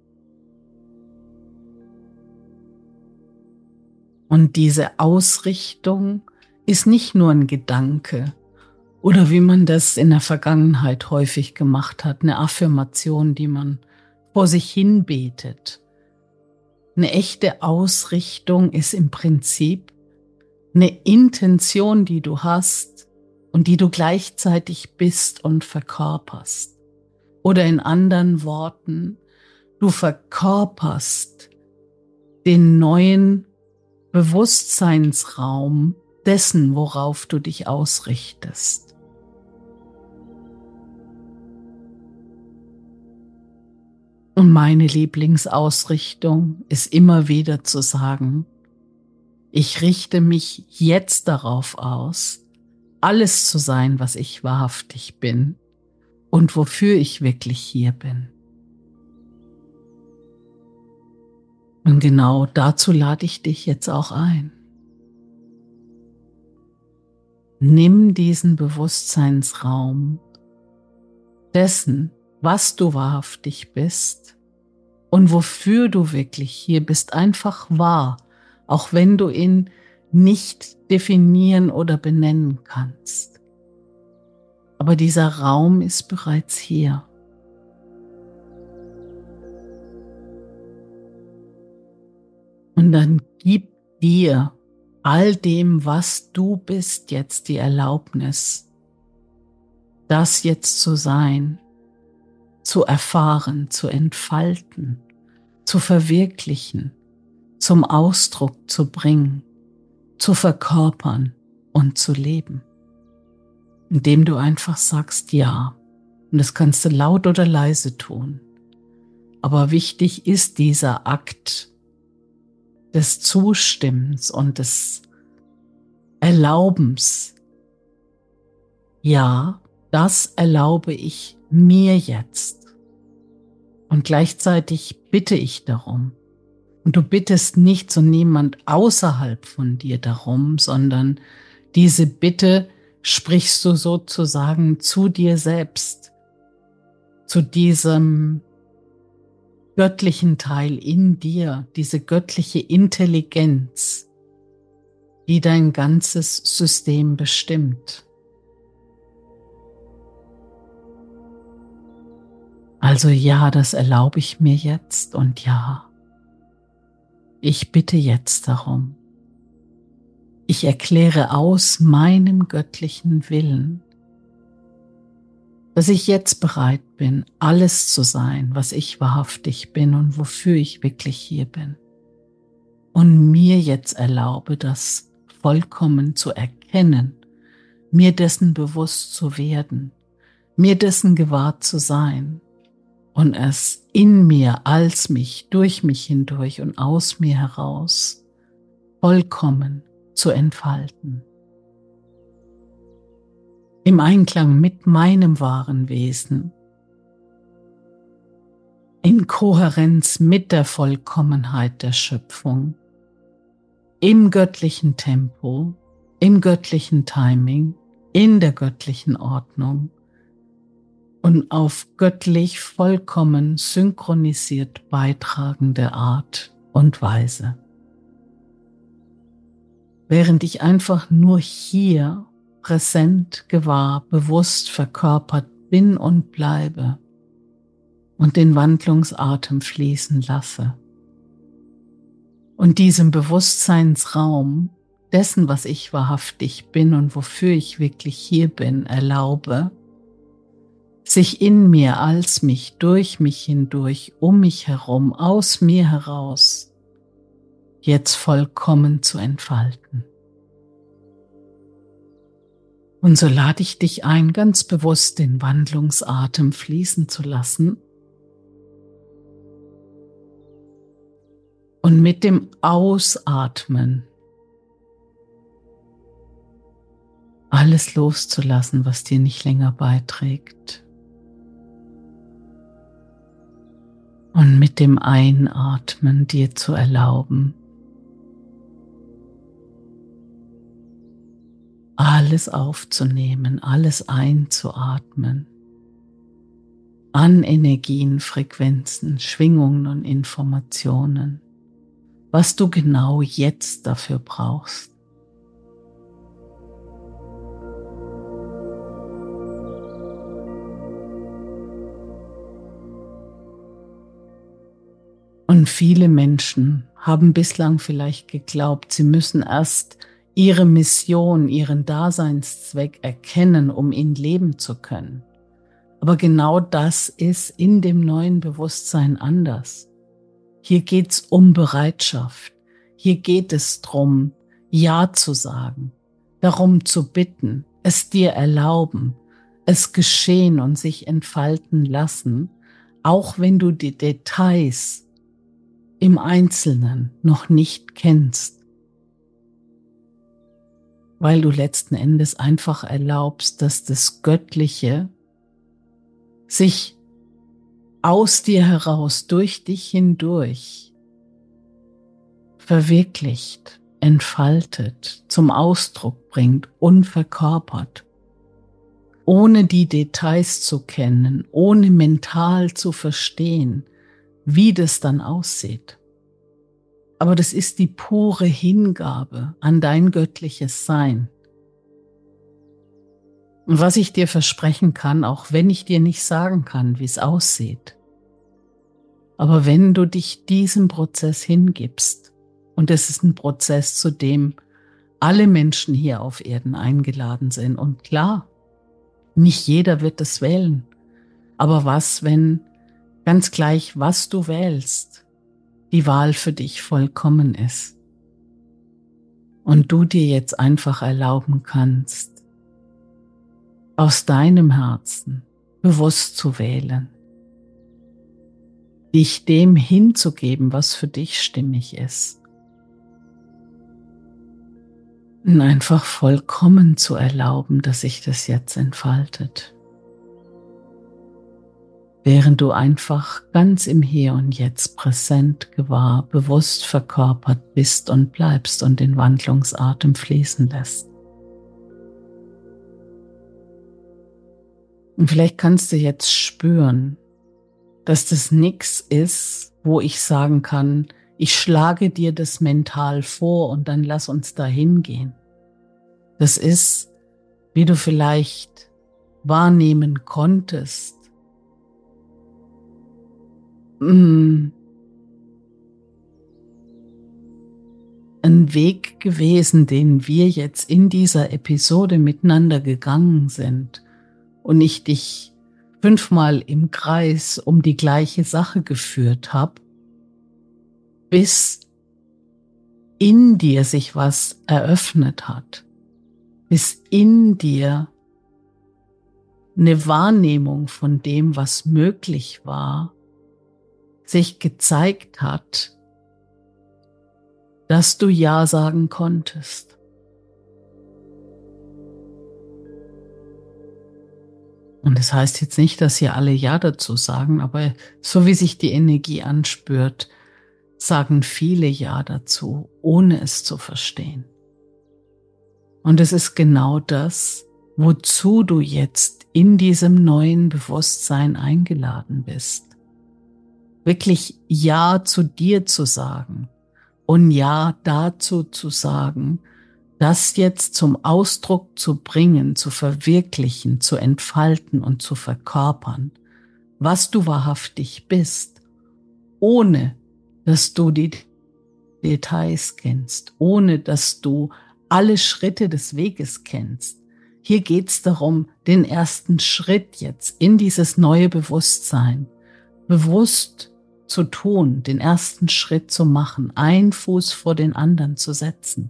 Und diese Ausrichtung ist nicht nur ein Gedanke oder wie man das in der Vergangenheit häufig gemacht hat, eine Affirmation, die man vor sich hin betet. Eine echte Ausrichtung ist im Prinzip eine Intention, die du hast und die du gleichzeitig bist und verkörperst. Oder in anderen Worten, du verkörperst den neuen Bewusstseinsraum dessen, worauf du dich ausrichtest. Und meine Lieblingsausrichtung ist immer wieder zu sagen, ich richte mich jetzt darauf aus, alles zu sein, was ich wahrhaftig bin und wofür ich wirklich hier bin. Und genau dazu lade ich dich jetzt auch ein. Nimm diesen Bewusstseinsraum dessen, was du wahrhaftig bist und wofür du wirklich hier bist, einfach wahr, auch wenn du ihn nicht definieren oder benennen kannst. Aber dieser Raum ist bereits hier. Und dann gib dir all dem, was du bist, jetzt die Erlaubnis, das jetzt zu sein, zu erfahren, zu entfalten, zu verwirklichen, zum Ausdruck zu bringen, zu verkörpern und zu leben. Indem du einfach sagst ja. Und das kannst du laut oder leise tun. Aber wichtig ist dieser Akt des Zustimmens und des Erlaubens. Ja, das erlaube ich mir jetzt. Und gleichzeitig bitte ich darum. Und du bittest nichts und niemand außerhalb von dir darum, sondern diese Bitte sprichst du sozusagen zu dir selbst, zu diesem göttlichen Teil in dir, diese göttliche Intelligenz, die dein ganzes System bestimmt. Also ja, das erlaube ich mir jetzt und ja, ich bitte jetzt darum. Ich erkläre aus meinem göttlichen Willen, dass ich jetzt bereit bin, alles zu sein, was ich wahrhaftig bin und wofür ich wirklich hier bin. Und mir jetzt erlaube, das vollkommen zu erkennen, mir dessen bewusst zu werden, mir dessen gewahr zu sein und es in mir, als mich, durch mich hindurch und aus mir heraus vollkommen zu entfalten. Im Einklang mit meinem wahren Wesen, in Kohärenz mit der Vollkommenheit der Schöpfung, im göttlichen Tempo, im göttlichen Timing, in der göttlichen Ordnung und auf göttlich vollkommen synchronisiert beitragende Art und Weise. Während ich einfach nur hier präsent, gewahr, bewusst verkörpert bin und bleibe und den Wandlungsatem fließen lasse und diesem Bewusstseinsraum dessen, was ich wahrhaftig bin und wofür ich wirklich hier bin, erlaube, sich in mir, als mich, durch mich hindurch, um mich herum, aus mir heraus, jetzt vollkommen zu entfalten. Und so lade ich dich ein, ganz bewusst den Wandlungsatem fließen zu lassen und mit dem Ausatmen alles loszulassen, was dir nicht länger beiträgt. Und mit dem Einatmen dir zu erlauben, alles aufzunehmen, alles einzuatmen, an Energien, Frequenzen, Schwingungen und Informationen, was du genau jetzt dafür brauchst. Und viele Menschen haben bislang vielleicht geglaubt, sie müssen erst ihre Mission, ihren Daseinszweck erkennen, um ihn leben zu können. Aber genau das ist in dem neuen Bewusstsein anders. Hier geht's um Bereitschaft. Hier geht es darum, Ja zu sagen, darum zu bitten, es dir erlauben, es geschehen und sich entfalten lassen, auch wenn du die Details im Einzelnen noch nicht kennst, weil du letzten Endes einfach erlaubst, dass das Göttliche sich aus dir heraus, durch dich hindurch verwirklicht, entfaltet, zum Ausdruck bringt, unverkörpert, ohne die Details zu kennen, ohne mental zu verstehen, wie das dann aussieht. Aber das ist die pure Hingabe an dein göttliches Sein. Und was ich dir versprechen kann, auch wenn ich dir nicht sagen kann, wie es aussieht, aber wenn du dich diesem Prozess hingibst, und es ist ein Prozess, zu dem alle Menschen hier auf Erden eingeladen sind, und klar, nicht jeder wird es wählen, aber was, wenn ganz gleich, was du wählst, die Wahl für dich vollkommen ist und du dir jetzt einfach erlauben kannst, aus deinem Herzen bewusst zu wählen, dich dem hinzugeben, was für dich stimmig ist, und einfach vollkommen zu erlauben, dass sich das jetzt entfaltet, während du einfach ganz im Hier und Jetzt präsent, gewahr, bewusst verkörpert bist und bleibst und den Wandlungsatem fließen lässt. Und vielleicht kannst du jetzt spüren, dass das nichts ist, wo ich sagen kann, ich schlage dir das mental vor und dann lass uns da hingehen. Das ist, wie du vielleicht wahrnehmen konntest, ein Weg gewesen, den wir jetzt in dieser Episode miteinander gegangen sind und ich dich 5-mal im Kreis um die gleiche Sache geführt habe, bis in dir sich was eröffnet hat, bis in dir eine Wahrnehmung von dem, was möglich war, sich gezeigt hat, dass du Ja sagen konntest. Und das heißt jetzt nicht, dass hier alle Ja dazu sagen, aber so wie sich die Energie anspürt, sagen viele Ja dazu, ohne es zu verstehen. Und es ist genau das, wozu du jetzt in diesem neuen Bewusstsein eingeladen bist. Wirklich Ja zu dir zu sagen und Ja dazu zu sagen, das jetzt zum Ausdruck zu bringen, zu verwirklichen, zu entfalten und zu verkörpern, was du wahrhaftig bist, ohne dass du die Details kennst, ohne dass du alle Schritte des Weges kennst. Hier geht es darum, den ersten Schritt jetzt in dieses neue Bewusstsein bewusst zu tun, den ersten Schritt zu machen, einen Fuß vor den anderen zu setzen.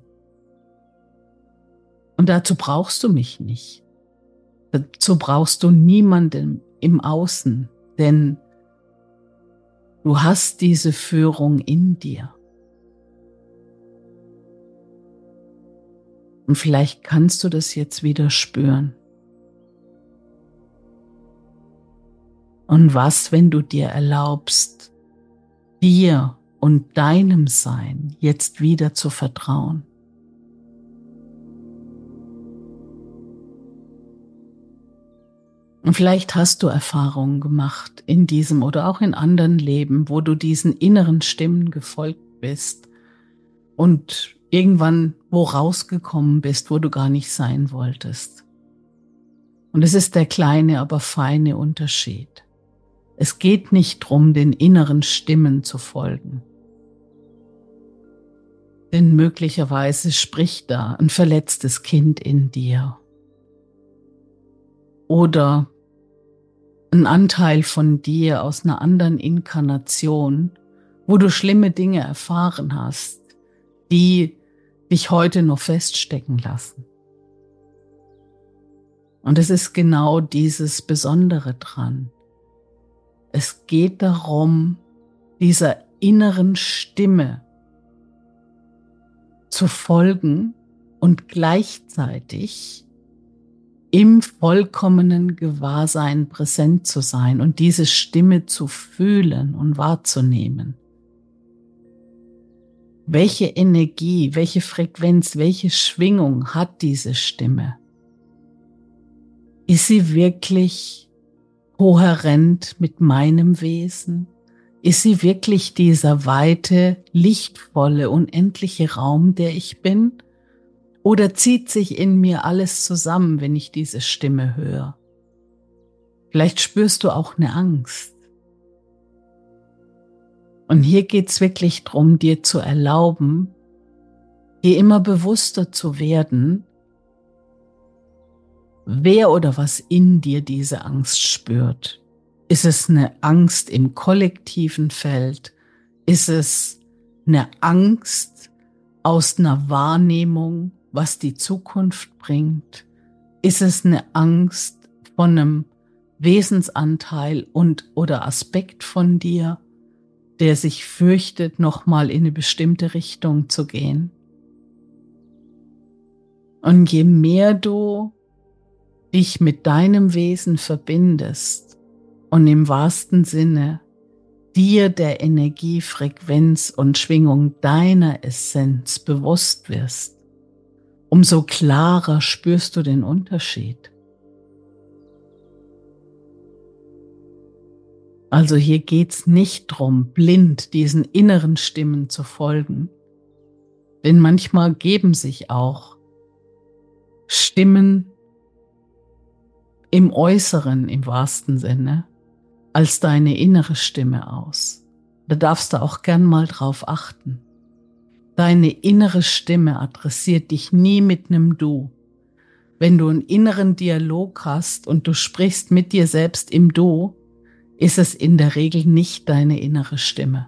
Und dazu brauchst du mich nicht. Dazu brauchst du niemanden im Außen, denn du hast diese Führung in dir. Und vielleicht kannst du das jetzt wieder spüren. Und was, wenn du dir erlaubst, dir und deinem Sein jetzt wieder zu vertrauen? Und vielleicht hast du Erfahrungen gemacht in diesem oder auch in anderen Leben, wo du diesen inneren Stimmen gefolgt bist und irgendwann wo rausgekommen bist, wo du gar nicht sein wolltest. Und es ist der kleine, aber feine Unterschied. Es geht nicht darum, den inneren Stimmen zu folgen. Denn möglicherweise spricht da ein verletztes Kind in dir. Oder ein Anteil von dir aus einer anderen Inkarnation, wo du schlimme Dinge erfahren hast, die dich heute noch feststecken lassen. Und es ist genau dieses Besondere dran. Es geht darum, dieser inneren Stimme zu folgen und gleichzeitig im vollkommenen Gewahrsein präsent zu sein und diese Stimme zu fühlen und wahrzunehmen. Welche Energie, welche Frequenz, welche Schwingung hat diese Stimme? Ist sie wirklich kohärent mit meinem Wesen? Ist sie wirklich dieser weite, lichtvolle, unendliche Raum, der ich bin? Oder zieht sich in mir alles zusammen, wenn ich diese Stimme höre? Vielleicht spürst du auch eine Angst. Und hier geht es wirklich darum, dir zu erlauben, dir immer bewusster zu werden, wer oder was in dir diese Angst spürt. Ist es eine Angst im kollektiven Feld? Ist es eine Angst aus einer Wahrnehmung, was die Zukunft bringt? Ist es eine Angst von einem Wesensanteil und oder Aspekt von dir, der sich fürchtet, nochmal in eine bestimmte Richtung zu gehen? Und je mehr du dich mit deinem Wesen verbindest und im wahrsten Sinne dir der Energie, Frequenz und Schwingung deiner Essenz bewusst wirst, umso klarer spürst du den Unterschied. Also hier geht's nicht drum, blind diesen inneren Stimmen zu folgen, denn manchmal geben sich auch Stimmen im Äußeren, im wahrsten Sinne, als deine innere Stimme aus. Da darfst du auch gern mal drauf achten. Deine innere Stimme adressiert dich nie mit einem Du. Wenn du einen inneren Dialog hast und du sprichst mit dir selbst im Du, ist es in der Regel nicht deine innere Stimme.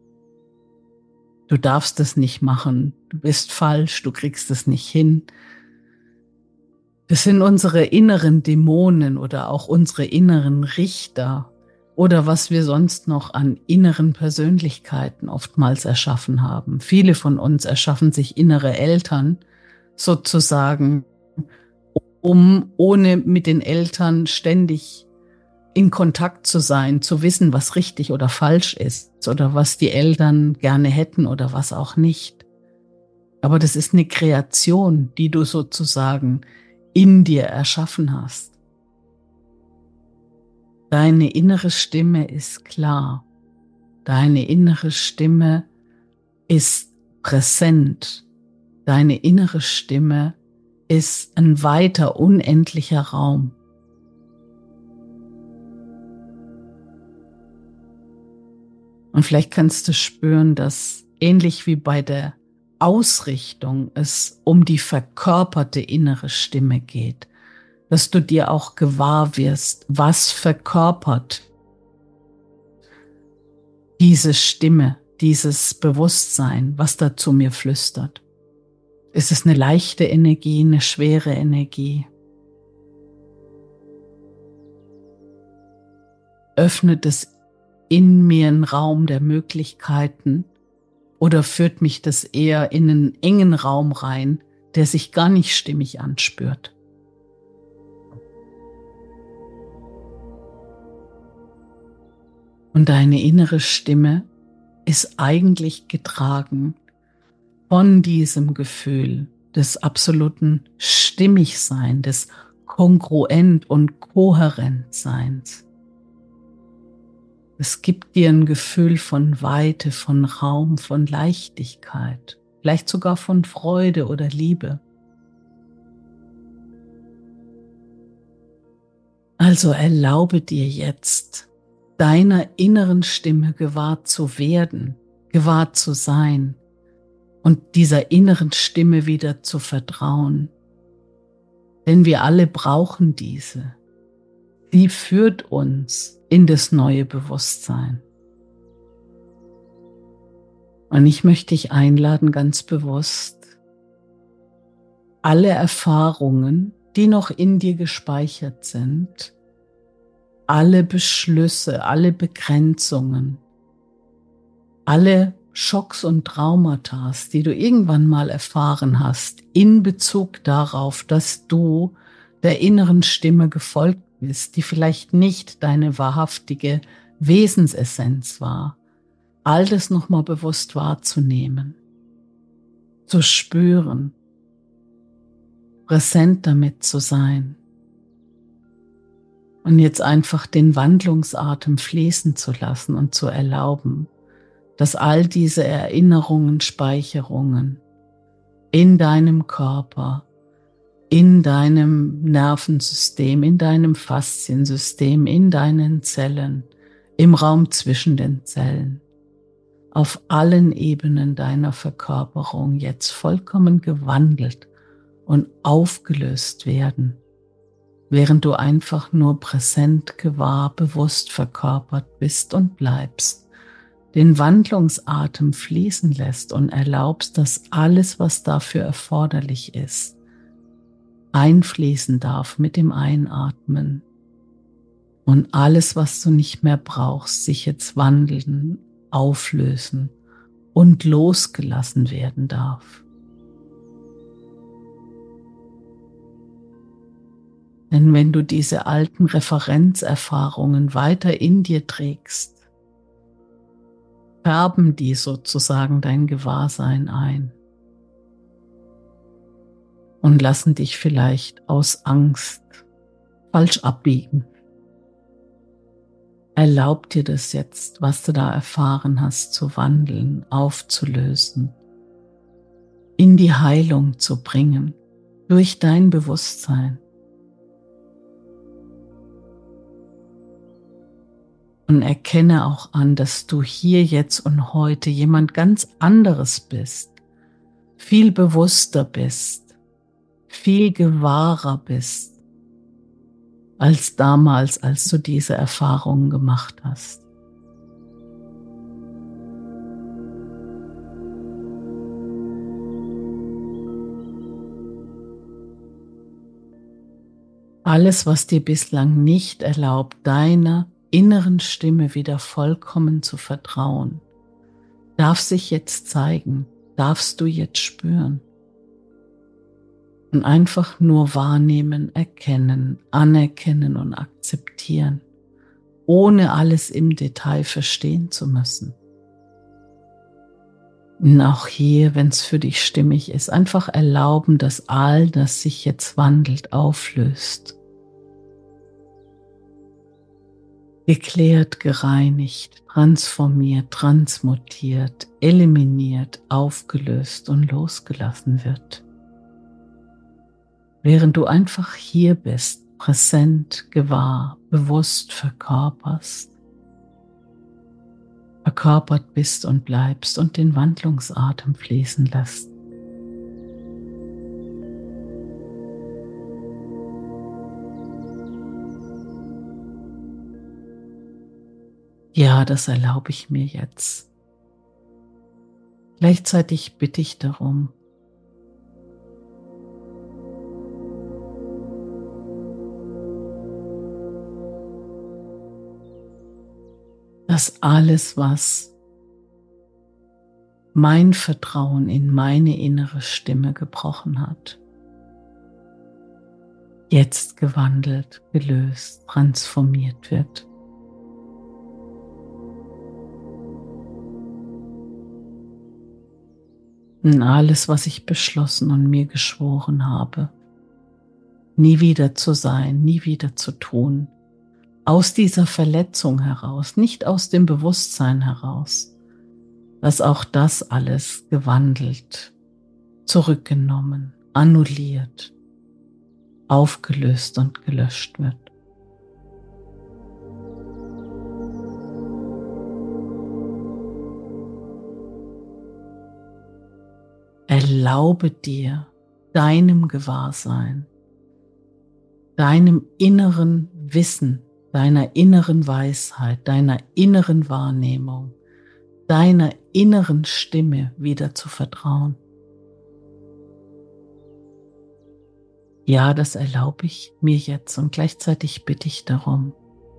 Du darfst es nicht machen, du bist falsch, du kriegst es nicht hin. Das sind unsere inneren Dämonen oder auch unsere inneren Richter oder was wir sonst noch an inneren Persönlichkeiten oftmals erschaffen haben. Viele von uns erschaffen sich innere Eltern sozusagen, um ohne mit den Eltern ständig in Kontakt zu sein, zu wissen, was richtig oder falsch ist oder was die Eltern gerne hätten oder was auch nicht. Aber das ist eine Kreation, die du sozusagen in dir erschaffen hast. Deine innere Stimme ist klar. Deine innere Stimme ist präsent. Deine innere Stimme ist ein weiter, unendlicher Raum. Und vielleicht kannst du spüren, dass ähnlich wie bei der Ausrichtung es um die verkörperte innere Stimme geht, dass du dir auch gewahr wirst, was verkörpert diese Stimme, dieses Bewusstsein, was da zu mir flüstert. Ist es eine leichte Energie, eine schwere Energie? Öffnet es in mir einen Raum der Möglichkeiten oder führt mich das eher in einen engen Raum rein, der sich gar nicht stimmig anspürt? Und deine innere Stimme ist eigentlich getragen von diesem Gefühl des absoluten Stimmigseins, des Kongruent- und Kohärentseins. Es gibt dir ein Gefühl von Weite, von Raum, von Leichtigkeit, vielleicht sogar von Freude oder Liebe. Also erlaube dir jetzt, deiner inneren Stimme gewahr zu werden, gewahr zu sein und dieser inneren Stimme wieder zu vertrauen. Denn wir alle brauchen diese. Sie führt uns in das neue Bewusstsein. Und ich möchte dich einladen, ganz bewusst, alle Erfahrungen, die noch in dir gespeichert sind, alle Beschlüsse, alle Begrenzungen, alle Schocks und Traumata, die du irgendwann mal erfahren hast, in Bezug darauf, dass du der inneren Stimme gefolgt bist, die vielleicht nicht deine wahrhaftige Wesensessenz war, all das nochmal bewusst wahrzunehmen, zu spüren, präsent damit zu sein und jetzt einfach den Wandlungsatem fließen zu lassen und zu erlauben, dass all diese Erinnerungen, Speicherungen in deinem Körper, in deinem Nervensystem, in deinem Fasziensystem, in deinen Zellen, im Raum zwischen den Zellen, auf allen Ebenen deiner Verkörperung jetzt vollkommen gewandelt und aufgelöst werden, während du einfach nur präsent, gewahr, bewusst verkörpert bist und bleibst, den Wandlungsatem fließen lässt und erlaubst, dass alles, was dafür erforderlich ist, einfließen darf mit dem Einatmen und alles, was du nicht mehr brauchst, sich jetzt wandeln, auflösen und losgelassen werden darf. Denn wenn du diese alten Referenzerfahrungen weiter in dir trägst, färben die sozusagen dein Gewahrsein ein und lassen dich vielleicht aus Angst falsch abbiegen. Erlaub dir das jetzt, was du da erfahren hast, zu wandeln, aufzulösen, in die Heilung zu bringen, durch dein Bewusstsein. Und erkenne auch an, dass du hier, jetzt und heute jemand ganz anderes bist, viel bewusster bist, viel gewahrer bist, als damals, als du diese Erfahrungen gemacht hast. Alles, was dir bislang nicht erlaubt, deiner inneren Stimme wieder vollkommen zu vertrauen, darf sich jetzt zeigen, darfst du jetzt spüren. Und einfach nur wahrnehmen, erkennen, anerkennen und akzeptieren, ohne alles im Detail verstehen zu müssen. Und auch hier, wenn es für dich stimmig ist, einfach erlauben, dass all das sich jetzt wandelt, auflöst. Geklärt, gereinigt, transformiert, transmutiert, eliminiert, aufgelöst und losgelassen wird. Während du einfach hier bist, präsent, gewahr, bewusst verkörperst, verkörpert bist und bleibst und den Wandlungsatem fließen lässt. Ja, das erlaube ich mir jetzt. Gleichzeitig bitte ich darum, dass alles, was mein Vertrauen in meine innere Stimme gebrochen hat, jetzt gewandelt, gelöst, transformiert wird. Und alles, was ich beschlossen und mir geschworen habe, nie wieder zu sein, nie wieder zu tun, aus dieser Verletzung heraus, nicht aus dem Bewusstsein heraus, dass auch das alles gewandelt, zurückgenommen, annulliert, aufgelöst und gelöscht wird. Erlaube dir, deinem Gewahrsein, deinem inneren Wissen, deiner inneren Weisheit, deiner inneren Wahrnehmung, deiner inneren Stimme wieder zu vertrauen. Ja, das erlaube ich mir jetzt und gleichzeitig bitte ich darum,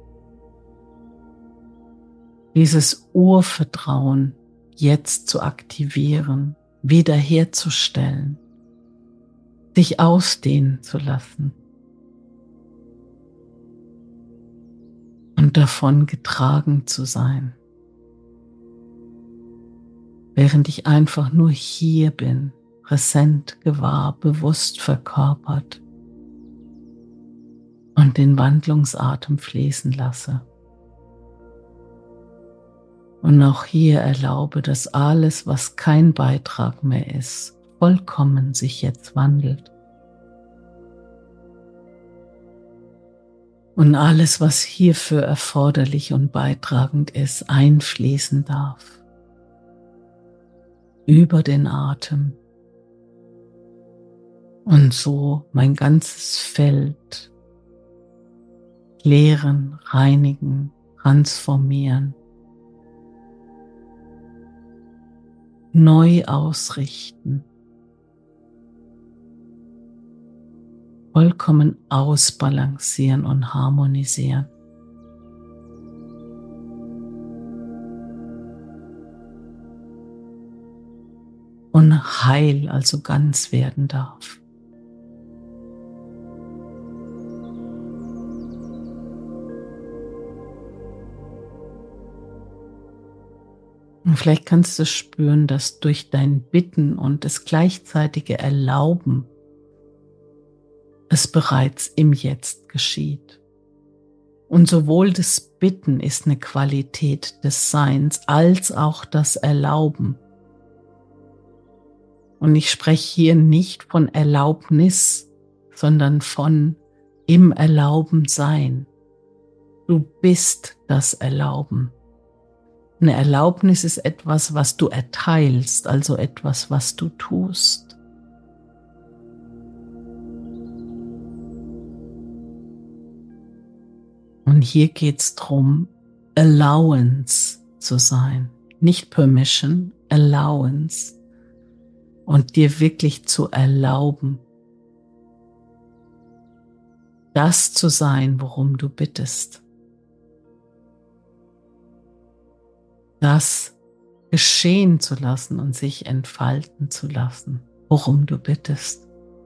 dieses Urvertrauen jetzt zu aktivieren, wiederherzustellen, sich ausdehnen zu lassen und davon getragen zu sein, während ich einfach nur hier bin, präsent, gewahr, bewusst verkörpert und den Wandlungsatem fließen lasse. Und auch hier erlaube, dass alles, was kein Beitrag mehr ist, vollkommen sich jetzt wandelt. Und alles, was hierfür erforderlich und beitragend ist, einfließen darf. Über den Atem. Und so mein ganzes Feld klären, reinigen, transformieren, neu ausrichten, vollkommen ausbalancieren und harmonisieren. Und heil, also ganz werden darf. Und vielleicht kannst du spüren, dass durch dein Bitten und das gleichzeitige Erlauben es bereits im Jetzt geschieht. Und sowohl das Bitten ist eine Qualität des Seins, als auch das Erlauben. Und ich spreche hier nicht von Erlaubnis, sondern von im Erlauben sein. Du bist das Erlauben. Eine Erlaubnis ist etwas, was du erteilst, also etwas, was du tust. Und hier geht es darum, Allowance zu sein. Nicht Permission, Allowance. Und dir wirklich zu erlauben, das zu sein, worum du bittest. Das geschehen zu lassen und sich entfalten zu lassen, worum du bittest.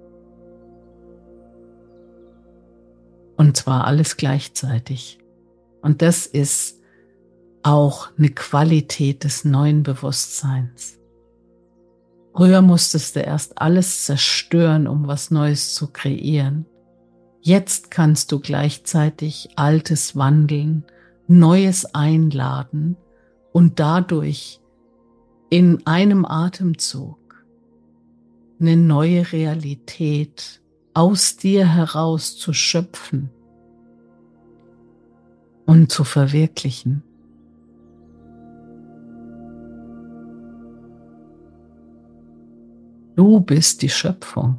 Und zwar alles gleichzeitig. Und das ist auch eine Qualität des neuen Bewusstseins. Früher musstest du erst alles zerstören, um was Neues zu kreieren. Jetzt kannst du gleichzeitig Altes wandeln, Neues einladen und dadurch in einem Atemzug eine neue Realität aus dir heraus zu schöpfen und zu verwirklichen. Du bist die Schöpfung.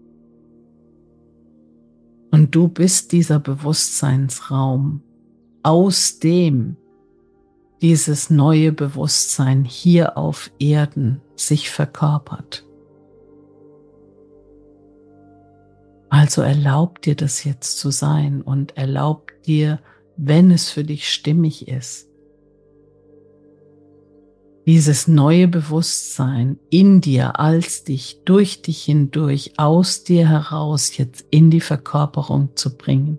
Und du bist dieser Bewusstseinsraum, aus dem dieses neue Bewusstsein hier auf Erden sich verkörpert. Also erlaub dir das jetzt zu sein und erlaub dir, wenn es für dich stimmig ist, dieses neue Bewusstsein in dir, als dich, durch dich hindurch, aus dir heraus jetzt in die Verkörperung zu bringen.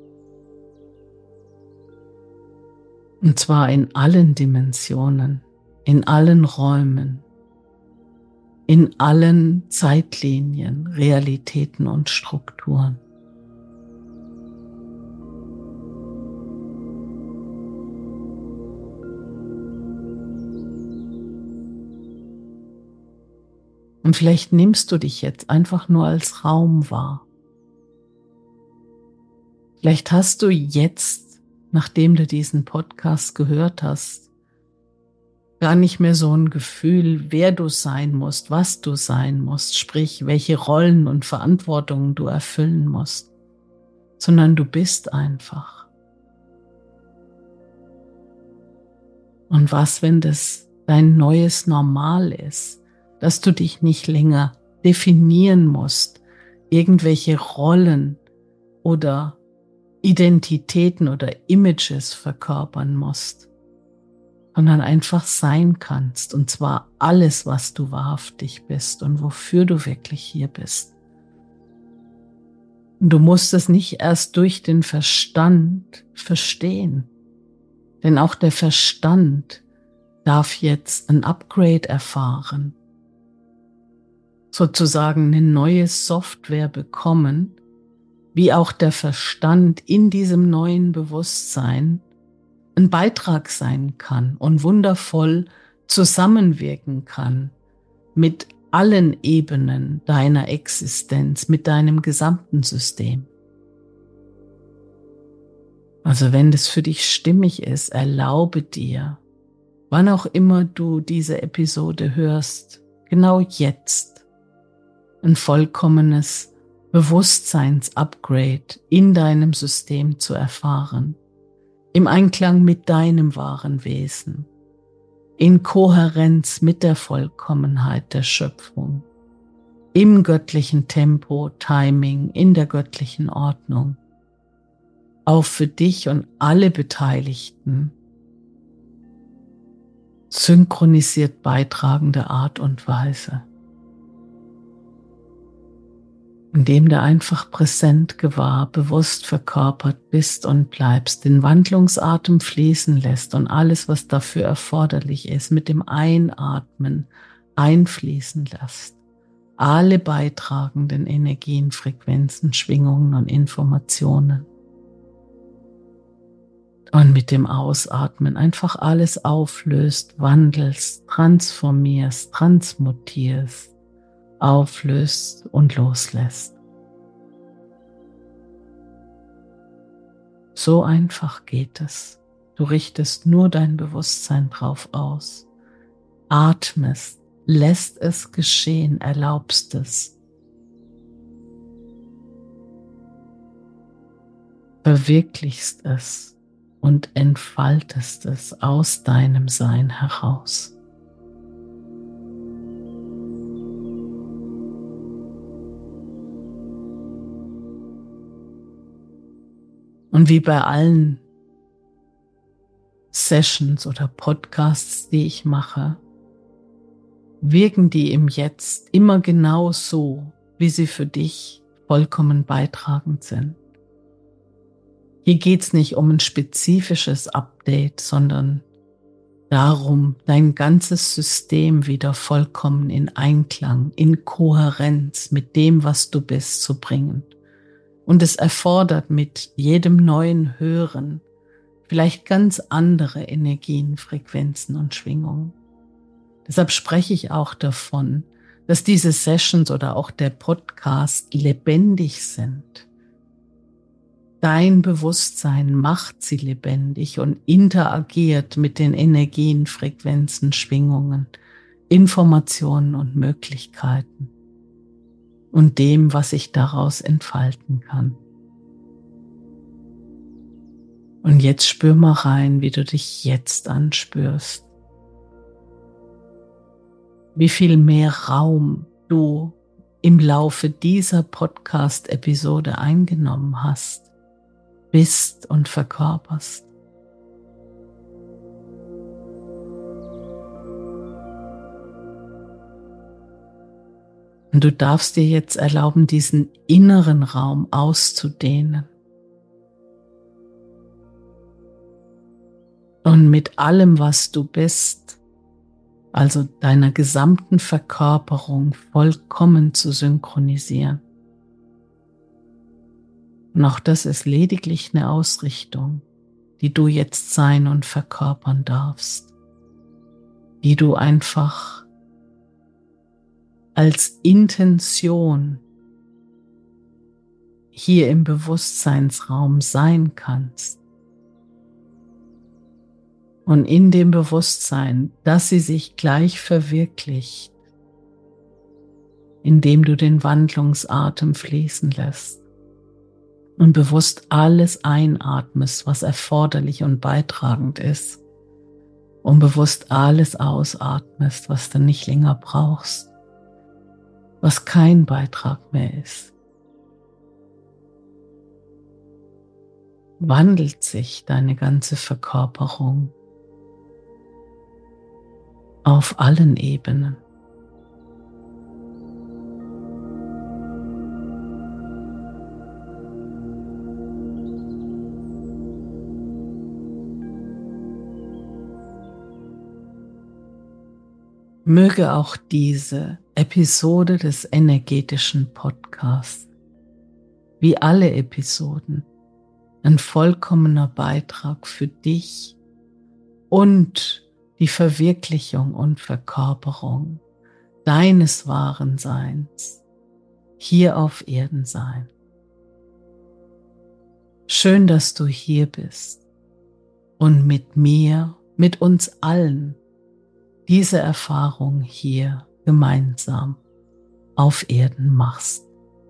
Und zwar in allen Dimensionen, in allen Räumen, in allen Zeitlinien, Realitäten und Strukturen. Und vielleicht nimmst du dich jetzt einfach nur als Raum wahr. Vielleicht hast du jetzt, nachdem du diesen Podcast gehört hast, gar nicht mehr so ein Gefühl, wer du sein musst, was du sein musst, sprich, welche Rollen und Verantwortungen du erfüllen musst, sondern du bist einfach. Und was, wenn das dein neues Normal ist, dass du dich nicht länger definieren musst, irgendwelche Rollen oder Identitäten oder Images verkörpern musst, sondern einfach sein kannst, und zwar alles, was du wahrhaftig bist und wofür du wirklich hier bist. Und du musst es nicht erst durch den Verstand verstehen, denn auch der Verstand darf jetzt ein Upgrade erfahren, sozusagen eine neue Software bekommen, wie auch der Verstand in diesem neuen Bewusstsein ein Beitrag sein kann und wundervoll zusammenwirken kann mit allen Ebenen deiner Existenz, mit deinem gesamten System. Also wenn das für dich stimmig ist, erlaube dir, wann auch immer du diese Episode hörst, genau jetzt ein vollkommenes Bewusstseins-Upgrade in deinem System zu erfahren, im Einklang mit deinem wahren Wesen, in Kohärenz mit der Vollkommenheit der Schöpfung, im göttlichen Tempo, Timing, in der göttlichen Ordnung, auf für dich und alle Beteiligten synchronisiert beitragende Art und Weise, indem du einfach präsent, gewahr, bewusst verkörpert bist und bleibst, den Wandlungsatem fließen lässt und alles, was dafür erforderlich ist, mit dem Einatmen einfließen lässt. Alle beitragenden Energien, Frequenzen, Schwingungen und Informationen. Und mit dem Ausatmen einfach alles auflöst, wandelst, transformierst, transmutierst, auflöst und loslässt. So einfach geht es. Du richtest nur dein Bewusstsein drauf aus, atmest, lässt es geschehen, erlaubst es. Verwirklichst es und entfaltest es aus deinem Sein heraus. Und wie bei allen Sessions oder Podcasts, die ich mache, wirken die im Jetzt immer genau so, wie sie für dich vollkommen beitragend sind. Hier geht es nicht um ein spezifisches Update, sondern darum, dein ganzes System wieder vollkommen in Einklang, in Kohärenz mit dem, was du bist, zu bringen. Und es erfordert mit jedem neuen Hören vielleicht ganz andere Energien, Frequenzen und Schwingungen. Deshalb spreche ich auch davon, dass diese Sessions oder auch der Podcast lebendig sind. Dein Bewusstsein macht sie lebendig und interagiert mit den Energien, Frequenzen, Schwingungen, Informationen und Möglichkeiten und dem, was sich daraus entfalten kann. Und jetzt spür mal rein, wie du dich jetzt anspürst. Wie viel mehr Raum du im Laufe dieser Podcast-Episode eingenommen hast, bist und verkörperst. Und du darfst dir jetzt erlauben, diesen inneren Raum auszudehnen. Und mit allem, was du bist, also deiner gesamten Verkörperung, vollkommen zu synchronisieren. Und auch das ist lediglich eine Ausrichtung, die du jetzt sein und verkörpern darfst, die du einfach als Intention hier im Bewusstseinsraum sein kannst. Und in dem Bewusstsein, dass sie sich gleich verwirklicht, indem du den Wandlungsatem fließen lässt und bewusst alles einatmest, was erforderlich und beitragend ist, und bewusst alles ausatmest, was du nicht länger brauchst, was kein Beitrag mehr ist, wandelt sich deine ganze Verkörperung auf allen Ebenen. Möge auch diese Episode des energetischen Podcasts, wie alle Episoden, ein vollkommener Beitrag für dich und die Verwirklichung und Verkörperung deines wahren Seins hier auf Erden sein. Schön, dass du hier bist und mit mir, mit uns allen, diese Erfahrung hier gemeinsam auf Erden machst.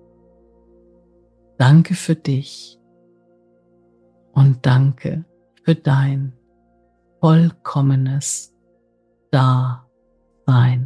Danke für dich und danke für dein vollkommenes Dasein.